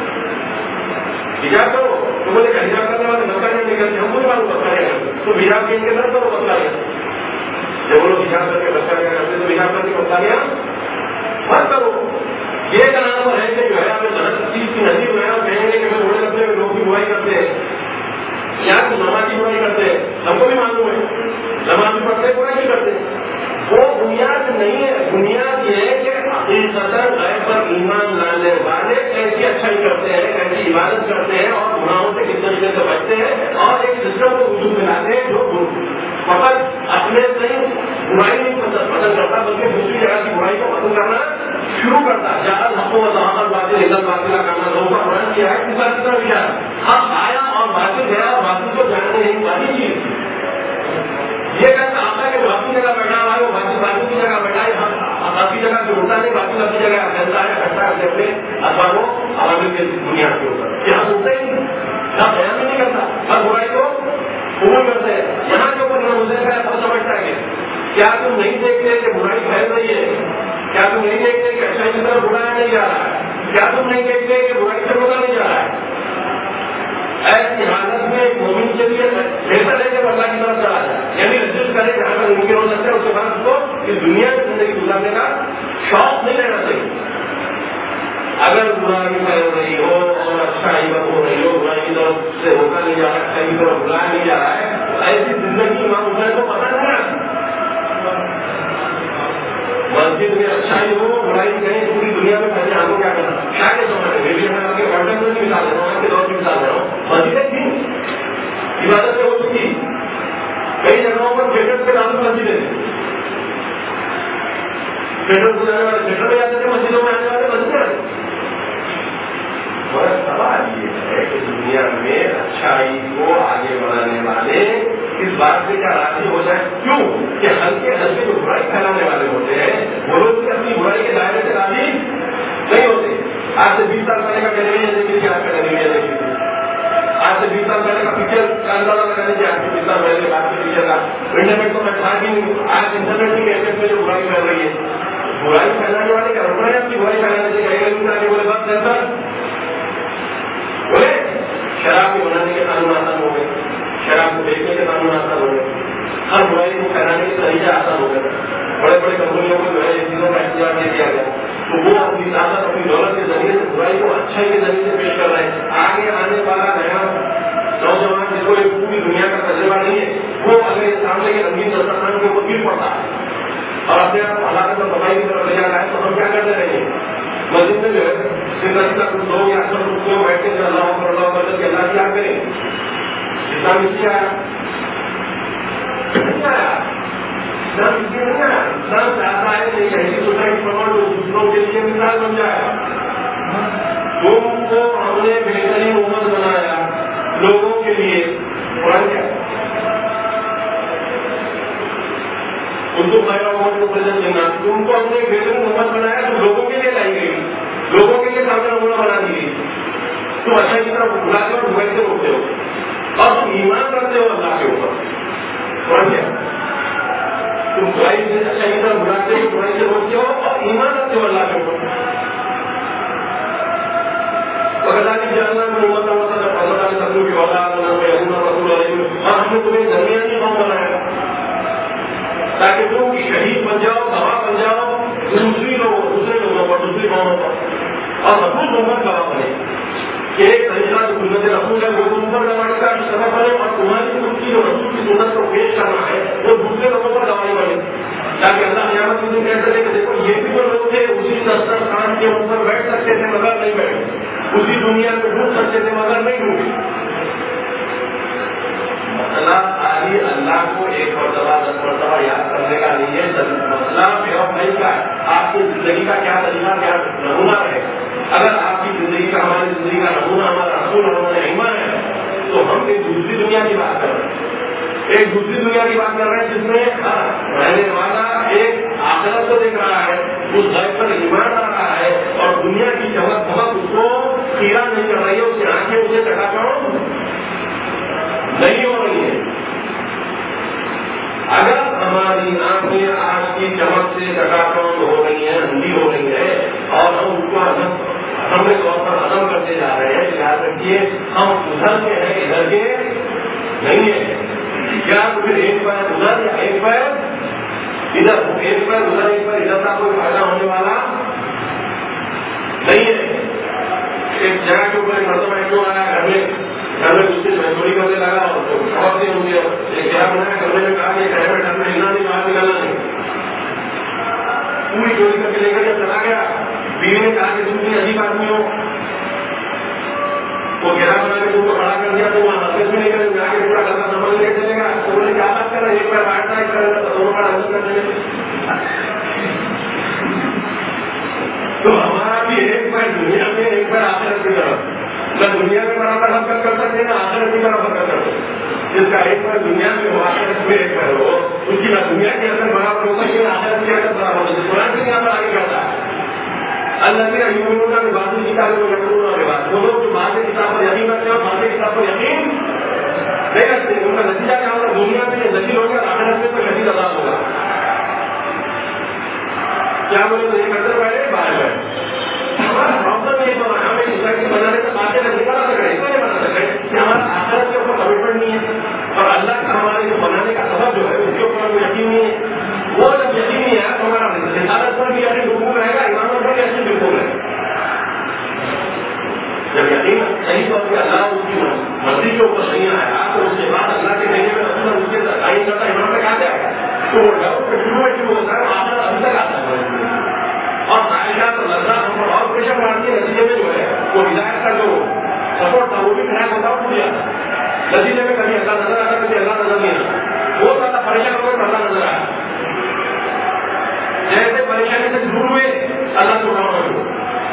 حجاب کرو تو بولے کہ حجاب کرنے والے بتانے نہیں کرتے, ہم کوئی معلوم بتانے کرتے تو حجاب کے ان کے اندر تو بتانے جب وہ لوگ حجاب کر کے بتانے کرتے تو حجاب کر کے بتانے مت کرو. یہ کہنا ہے کہ جو ہے آپ غلط چیز کی نصیب ہے اور کہیں گے کہ میں بڑے لگتے ہیں لوگ کی برائی کرتے ہیں یا تو نماز کی برائی کرتے ہیں, ہم کو بھی معلوم ہے نماز بھی پڑھتے برائی نہیں کرتے. وہ بنیاد نہیں ہے, بنیاد یہ ہے کہ حقیقت غیب پر ایمان لانے والے کیسی اچھائی کرتے ہیں, کیسی عبادت کرتے ہیں اور گناہوں سے کس طریقے سے بچتے ہیں اور ایک سسٹم کو وجود میں لاتے ہیں جو فقط اپنے سے برائی نہیں پسند کرتا بلکہ دوسری جگہ کی برائی کو پسند کرنا شروع کرتا ہے. جہاں حق و ضمانت باطل ادھر باطل کرنا لوگوں کا بیان کیا ہے کس طرح کتنا وچار حق آیا اور باطل گیا اور باطل کو جاننے نہیں والی چیز. یہ کہتا آتا ہے کہ باقی جگہ بیٹھا ہوا ہے وہ باقی باقی کی جگہ بیٹھا ہے, باقی جگہ سے اٹھتا نہیں, باقی باقی جگہ پھیلتا ہے کرتا ہے اپنے اپنے اخباروں عوامل کی بنیاد کے اوپر. یہاں سنتے ہی نہ بیان بھی نہیں کرتا, ہر برائی کو قبول کرتے ہیں. یہاں کے اوپر نہ مجھے ایسا سمجھتا ہے کیا تم نہیں دیکھتے کہ برائی پھیل رہی ہے, کیا تم نہیں دیکھتے کہ اچھائی کی طرف بڑھایا نہیں جا رہا ہے, کیا تم نہیں دیکھتے کہ برائی سے روکا نہیں جا رہا ہے. ایسی حالت میں ایک مومن کے لیے بہتر ہے کہ اللہ کی طرف چلا جائے, یعنی رجسٹ کرے جہاں پر ممکن ہو سکتا ہے اس کے بعد اس کو اس دنیا میں زندگی گزارنے کا شوق نہیں رہنا چاہیے. اگر برائی پھیل رہی ہو اور اچھائی پر ہو رہی ہو, برائی کی طرف سے روکا نہیں جا رہا ہے, اچھائی کی طرف بلایا نہیں جا رہا ہے, تو ایسی زندگی ماں اٹھنے کو پتہ نہیں آتی. مسجد میں اچھائی ہو برائی کہیں پوری دنیا میں پہلے ہم کو کیا کرنا کیا کہ سمجھتے ہیں. میری میں آپ کے کنٹینٹ میں مثال دے رہا ہوں, آپ کے دور کی مثال دے رہا ہوں. مسجدیں تھی عبادت سے ہو چکی, کئی جگہوں پر تھیٹر کے نام مسجدیں تھیں, تھیٹر کو جانے والے تھیٹر میں جاتے تھے, مسجدوں میں آنے والے مسجد آتے. سوال یہ ہے کہ دنیا میں اچھائی کو آگے بڑھانے والے اس بات سے کیا راضی ہو جائے, کیوں کہ ہلکے ہلکے جو برائی پھیلانے والے ہوتے ہیں وہ لوگ اپنی برائی کے دائرے سے راضی نہیں ہوتے. آج سے بیس سال پہلے کا ٹیلی ویژن دیکھیے کہ آپ کا ٹیلی ویژن دیکھیے, آج سے بیس سال پہلے کا پکچر کا اندازہ لگانے کی, آج سے بیس سال پہلے بات کے پکچر کا انٹرنیٹ کو میں تھا بھی نہیں. آج انٹرنیٹ کی کیفیت میں جو برائی پھیل رہی ہے, برائی پھیلانے والے کا رکنا ہے اپنی برائی پھیلانے سے کہیں بولے بس سینسر بولے شراب کو بنانے کے قانون آسان ہو گئے, شراب کو بیچنے کے قانون آسان ہو گئے, ہر برائی کو پھیلانے کے طریقے آسان ہو گئے. بڑے بڑے کمپنیوں کو جو ہے ان چیزوں کا انتظام دے دیا گیا, تو وہ اپنی طاقت اپنی دولت کے ذریعے سے برائی کو اچھائی کے ذریعے سے پیش کر رہے ہیں. آگے آنے والا نیا نوجوان جس کو پوری دنیا کا تجربہ نہیں ہے, وہ اگر سامنے کے رنگین دسترخوان کے اوپر گر پڑتا ہے اور اپنے آپ حالات میں صفائی کی طرف لے جاتا ہے, تو ہم کیا کرتے رہیں گے مسجد میں جو ہے صرف تک لوگ یا اکثر لوگ بیٹھتے ہیں اللہ پر اللہ پر کہ اللہ کی یاد کریں. اسلام اس لیے آیا نہیں آیا, اسلام اس لیے نہیں آیا, اسلام چاہتا ہے کہ ایک ایسی سوسائٹی بناؤ جو دوسروں کے لیے مثال بن جائے. تم کو ہم نے بہترین امت بنایا لوگوں کے لیے, قرآن کیا ان کو میرا امت کو پریزنٹ کرنا, تم کو ہم نے بہترین امت بنایا تو لوگوں کے لیے لائی گئی, لوگوں کے لیے سامنے نمونہ بنا دی گئی. تم اچھا کی طرف بلاتے ہو, ڈبائی سے روکتے ہو اور تم ایمان رکھتے ہو اللہ کے اوپر. سمجھ گیا, تم برائی سے اچھا کی طرف بلاتے ہو, برائی سے روکتے ہو اور ایمان رکھتے ہو اللہ کے اوپر. اللہ کی جاننا میں امت ہوتا ہے اللہ تعالیٰ سبوں کی اولاد رسول علیہ, اور ہم نے تمہیں درمیانی قوم بنایا تاکہ تم کی شہید بن جاؤ, گواہ بن جاؤ دوسری لوگوں دوسرے لوگوں پر, دوسری قوموں پر, اور رسول لوگوں پر گواہ بنے کہ ایک طریقہ جو سنت رسول ہے وہ تم پر گواہی کا سبب بنے, اور تمہاری خود کی جو رسول کی سنت کو پیش کرنا ہے وہ دوسرے لوگوں پر گواہی بنے, تاکہ اللہ قیامت کے دن کہہ سکے کہ دیکھو یہ بھی جو لوگ تھے اسی دسترخوان کے اوپر بیٹھ سکتے تھے مگر نہیں بیٹھے, اسی دنیا میں ڈھونڈ سکتے تھے مگر نہیں ڈھونڈے. مسئلہ خالی اللہ کو ایک مرتبہ دس مرتبہ یاد کرنے کا نہیں ہے, مسئلہ بے وقت نہیں کا ہے. آپ کی زندگی کا کیا طریقہ کیا نمونہ ہے, اگر آپ کی زندگی کا ہماری زندگی کا نمونہ ہمارا رسول ہمارے ایمان ہے تو ہم ایک دوسری دنیا کی بات کر رہے ہیں، ایک دوسری دنیا کی بات کر رہے ہیں جس میں رہنے والا ایک آخرت کو دیکھ رہا ہے، اس غیب پر ایمان آ رہا ہے اور دنیا کی چمک دمک اس کو خیرہ نہیں کر رہی ہے، اس کی آنکھیں اسے چکاچوند نہیں ہو رہی ہے۔ اگر ہماری آنکھیں آج کی چمک سے چکاچوند ہو رہی ہیں، اندھی ہو رہی ہے اور ہم اس کو ہم نے طور پر ختم کرتے جا رہے ہیں، یاد رکھیے ہم ادھر کے ہیں ادھر کے نہیں ہے، کیا پھر ایک پیر ادھر یا ایک پیر ادھر، ایک پیر ادھر ایک پیر ادھر کا کوئی فائدہ ہونے والا نہیں ہے۔ ایک جگہ کے اوپر ایک مرتبہ ایک لوگ آیا گھر میں گھر میں اس سے چوری کرنے لگا اور بہت سے ہوں گے ایک کیا بنایا کرنے میں کہا کہ گھر میں گھر میں ہلنا نہیں باہر نکلنا نہیں، پوری چوری کر کے لے کر جب چلا گیا بیوی نے کہا کہ تم کوئی عجیب آدمی ہو، وہ گھیرا بنا کے تم کو کھڑا کر دیا تو وہاں حرکت بھی نہیں کرے گا کہ پورا گھر کا سامان لے چلے گا، تو بولے کیا بات کر رہے ایک بار بانٹنا ایک بار دونوں بار حرکت کر دیں تو ہمارا بھی ایک بار دنیا میں ایک بار آخرت کی طرف، نہ دنیا میں برابر حرکت کر سکتے نہ آخرت کی طرف حرکت کر سکتے، جس کا ایک بار دنیا میں ہو آخرت میں ایک بار ہو اس کی نہ دنیا کی اثر برابر ہو سکے نہ آخرت کی اثر برابر ہو سکے۔ قرآن کے یہاں پر آگے کرتا ہے اللہ کے یقینوں کا بازو کتاب کو یقین کے بعد وہ لوگ جو بعد کتاب پر یقین کرتے ہیں اور بعد کتاب پر یقین نہیں رکھتے، ان کا نتیجہ کیا ہوگا؟ دنیا میں ذلیل ہوگا، آخرت میں تو شدید عذاب ہوگا۔ کیا بولے تو یہ کرتے پہلے باہر گئے ہمارا پرابلم یہ بنا ہمیں سوسائٹی بنانے کا باتیں نہیں بنا سکے، اس نہیں بنا سکے کہ ہمارا آخرت کے اوپر کمٹمنٹ نہیں ہے اور اللہ کا ہمارے جو بنانے کا سبب جو ہے اس کے اوپر کوئی یقین نہیں ہے۔ وہ جب یقین نہیں ہے تو ہمارا رسالت پر بھی یقین حکم رہے گا، ایمان پر بھی یقین حکم رہے گا۔ جب یقین صحیح طور پہ اللہ اس کی مرضی کے اوپر نہیں آیا تو اس کے بعد اللہ کے کہنے میں رسول اس کے تعین کرتا ایمان تک آ جائے گا تو وہ ڈاؤٹ پہ شروع میں شروع ہوتا ہے اور آخر ابھی تک آتا ہے اور خواہشات اور لذات ہم پر اور پریشر مارنے کے نتیجے میں جو ہے وہ ہدایت کا جو سپورٹ تھا وہ بھی خراب ہوتا ٹوٹ جاتا، نتیجے میں کبھی اللہ نظر آتا کبھی اللہ نظر نہیں آتا، بہت زیادہ پریشان ہو گئے اللہ نظر آیا، جیسے پریشانی سے دور ہوئے اللہ کو کام کرو،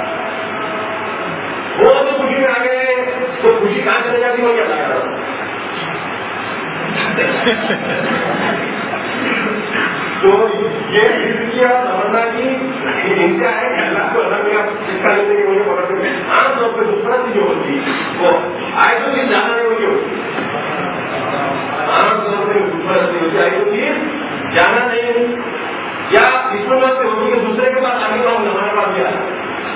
وہ تو خوشی میں آ گئے تو خوشی کہاں چلے جاتی وہ کیا لگا تو یہ کیا تمنا کی انتہا ہے کہ اللہ کو اللہ کا شکا لینے کی مجھے پکڑ سکتے عام طور پہ دوسرا جو ہوتی وہ آئے تو چیز جانا نہیں ہوگی ہوتی، عام طور پہ دوسرا چیز ہوتی آئے تو چیز جانا نہیں یا اس میں سے ہوتی ہے دوسرے کے پاس آگے ہم ہمارے پاس بھی آتا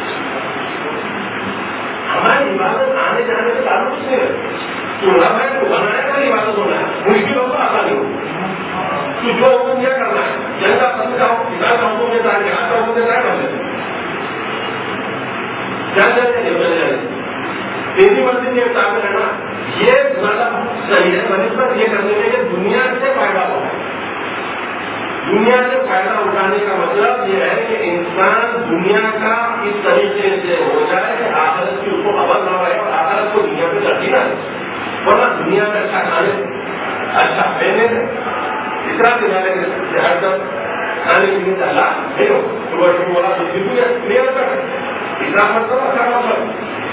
ہماری عبادت آنے جانے سے تعلق سے تو رب ہے تو بنانے کا عبادت ہونا ہے، مشکل ہوگا آسانی ہو تو جو حکم کیا کرنا ہے جن کا پسند کا کتاب کا حکم دیتا ہے جہاں کا حکم دیتا ہے کر دیتے جان جاتے ہیں چلے جاتے تیزی مسجد کے کتاب میں رہنا یہ زیادہ صحیح ہے بنسبت یہ کرنے میں کہ دنیا سے فائدہ ہو، دنیا سے فائدہ اٹھانے کا مطلب یہ ہے کہ انسان دنیا کا اس طریقے سے ہو جائے کہ آخرت کی اس کو خبر نہ رہے اور آخرت کو دنیا میں ترجیح نہ دے، ورنہ دنیا میں اچھا کھانے اچھا پہنے اس طرح سے جانے کے ہر طرف کھانے پینے کا اللہ نہیں ہو صبح شروع والا تو کلیئر کر اس طرح مطلب اچھا مطلب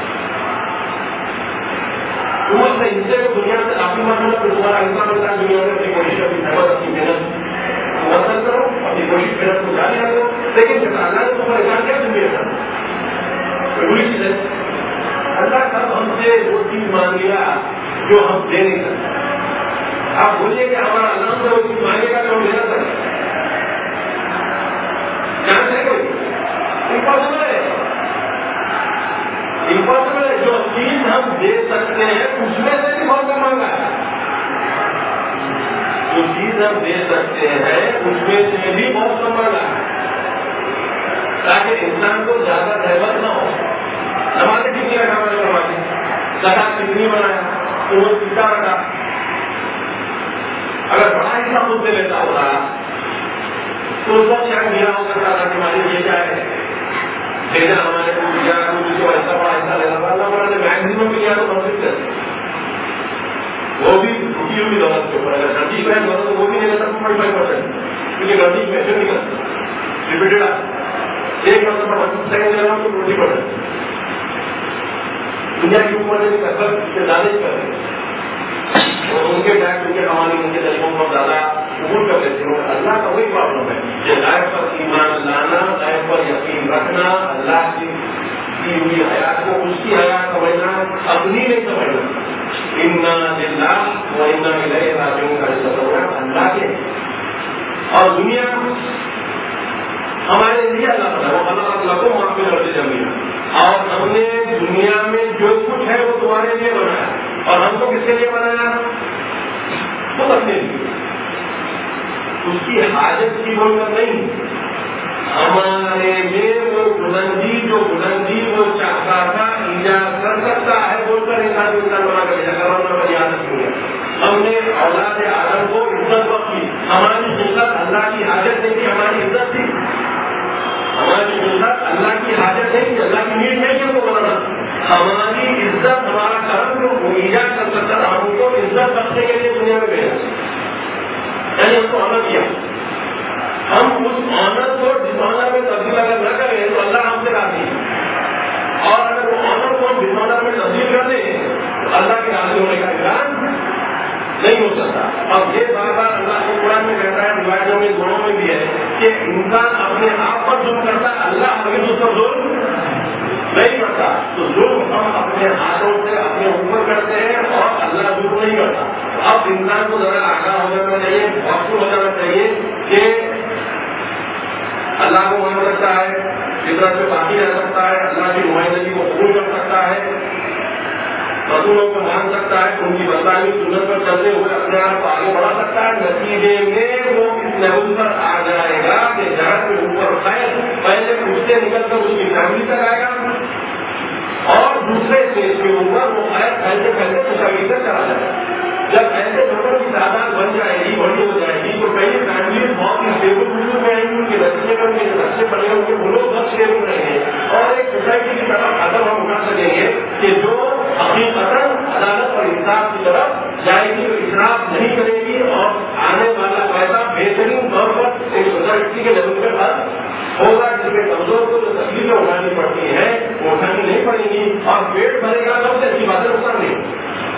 تم سے ان سے دنیا سے کافی مطلب پھر تمہارا انسان ہوتا ہے دنیا میں اپنی کوشش اپنی محبت اپنی محنت مدد کرو اپنی کوشش محنت کو جاری رکھو، لیکن اللہ نے تمہارے انسان کیا دنیا ضروری چیز ہے اللہ سب ہم سے وہ چیز مانگ لیا جو ہم دے نہیں سکتے، آپ بولیے کہ ہمارا اللہ سے وہ چیز مانگے گا تو ہم لینا سکتے جانتے ہیں کوئی امپاسبل ہے، امپاسبل ہے، جو چیز ہم دے سکتے ہیں اس میں سے بھی بہت کم مانگا ہے، جو چیز ہم دے سکتے ہیں اس میں سے بھی بہت کم مانگا ہے تاکہ انسان کو زیادہ رحمت نہ ہو۔ نمازیں کتنی رکھا ہمارے نمازیں زکات کتنی بنایا تو وہ کتنا رکھا، اگر بڑا حصہ خود سے لیتا ہوتا تو اس وقت شاید میرا ہو سکتا تھا کہ ہماری یہ جائے لینا ہمارے کو دیا کچھ کو ایسا بڑا حصہ لینا پڑا ہمارے میکسیمم بھی یا تو کنفلکٹ ہے وہ بھی رکی ہوئی دولت کے اوپر اگر نزدیک ہے دولت تو وہ بھی نہیں لیتا فورٹی فائیو پرسینٹ کیونکہ نزدیک میں ایسے نہیں کرتا ریپیٹیڈ ایک مرتبہ سیکنڈ لے رہا ہوں تو ٹوینٹی پرسینٹ دنیا کی حکومت کی طرف سے دانش کر رہے ہیں اور ان کے ٹیکس ان کے قوانین ان کے طریقوں پر زیادہ قبول کر لیتے ہیں. اللہ کا وہی پرابلم ہے کہ غیب پر ایمان لانا, غیب پر یقین رکھنا, اللہ کی دی ہوئی حیات کو اس کی حیات سمجھنا, اپنی نہیں سمجھنا. انا للہ و انا الیہ راجعون کا تصور اللہ کے اور دنیا ہمارے لیے اللہ تعالیٰ وہ اللہ تعالیٰ کو معافی کرتے زمین اور ہم نے دنیا میں جو کچھ ہے وہ تمہارے لیے بنایا اور ہم کو کس کے لیے بنایا؟ خود اپنے لیے. اس کی حاجت کی بول کر نہیں, ہمارے لیے وہ بلندی جو بلندی وہ چاہتا تھا ایجاد کر سکتا ہے بول کر انسان کو انسان بنا کر کرنا پر یاد رکھیں گے. ہم نے اولاد آدم کو عزت بخشی, ہماری عزت اللہ کی حاجت نہیں تھی, ہماری عزت تھی. ہماری عزت اللہ کی حاجت نہیں تھی, اللہ کی نیڈ نہیں تھی وہ بنانا. ہماری عزت ہمارا کرم جو ایجاد کر سکتا تھا ہم کو عزت بخشنے کے لیے دنیا میں بھیجا, یعنی اس کو آنر کیا. ہم اس آنر کو ڈس آنر میں تبدیل اگر نہ کریں تو اللہ ہم سے راضی ہے, اور اگر وہ آنر کو ہم ڈس آنر میں تبدیل کر دیں تو اللہ کے راضی ہونے کا اعلان نہیں ہو سکتا. اب یہ بار بار اللہ کے قرآن میں کہتا ہے, روایتوں میں دونوں میں بھی ہے کہ انسان اپنے آپ پر ظلم کرتا ہے, اللہ ہمیں اس پر ظلم نہیں کرتا. تو ظلم ہم اپنے ہاتھوں سے اپنے اوپر کرتے ہیں اور اللہ ظلم نہیں کرتا. اب انسان کو ذرا آگاہ ہو جانا چاہیے, واقف ہو جانا چاہیے کہ اللہ کو مان سکتا ہے, فطرت سے باقی رہ سکتا ہے, اللہ کی نمائندگی کو قبول کر سکتا ہے, رسولوں کو مان سکتا ہے, ان کی بتائی سنت پر چلتے ہوئے اپنے آپ کو آگے بڑھا سکتا ہے. نتیجے میں وہ اس لیول پر آ جائے گا کہ جہاں کے اوپر خیر پہلے اس سے نکل کر اس کی فیملی تک آئے گا اور دوسرے اسٹیج کے اوپر وہ خیر پھیلتے پھیلتے سوسائٹی تک چلا جائے گا. جب ایسے لوگوں کی تعداد بن جائے گی, بڑی ہو جائے گی, تو کئی فیملی بہت ہی اسٹیبل بزرگ میں آئیں گی, ان کے نتیجے میں ان کے بچے بڑے ہوں گے, وہ لوگ بہت اسٹیبل رہیں گے اور ایک سوسائٹی کی طرف قدم ہم اٹھا سکیں گے کہ جو حقیقت عدالت اور انصاف کی طرف جائے گی, اصراف نہیں کرے گی اور آنے والا پیسہ بہترین طور پر ایک سوسائٹی کے لیول پہ خرچ ہوگا, جس میں کمزور کو جو تکلیفیں اٹھانی پڑتی ہیں وہ اٹھانی نہیں پڑے گی اور پیٹ بھرے گا. سب سے اچھی بات ہے نقصان نہیں.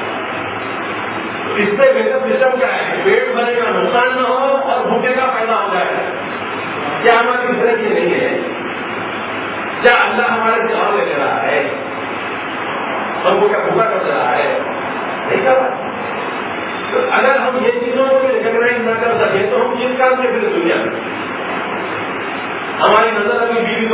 اس سے بہتر سسٹم کیا ہے, پیٹ بھرے گا, نقصان نہ ہو اور بھوکے کا پیدا ہو جائے. کیا ہماری اس طرح کی نہیں ہے؟ کیا اللہ ہمارے جواب لے رہا ہے, ہم کو کیا بھوکا کر رہا ہے؟ نہیں کر رہا. اگر ہم یہ چیزوں کو ریکگنائز نہ کر سکیں تو ہم کس کام سے پھر دنیا میں ہماری نظر ابھی بیوی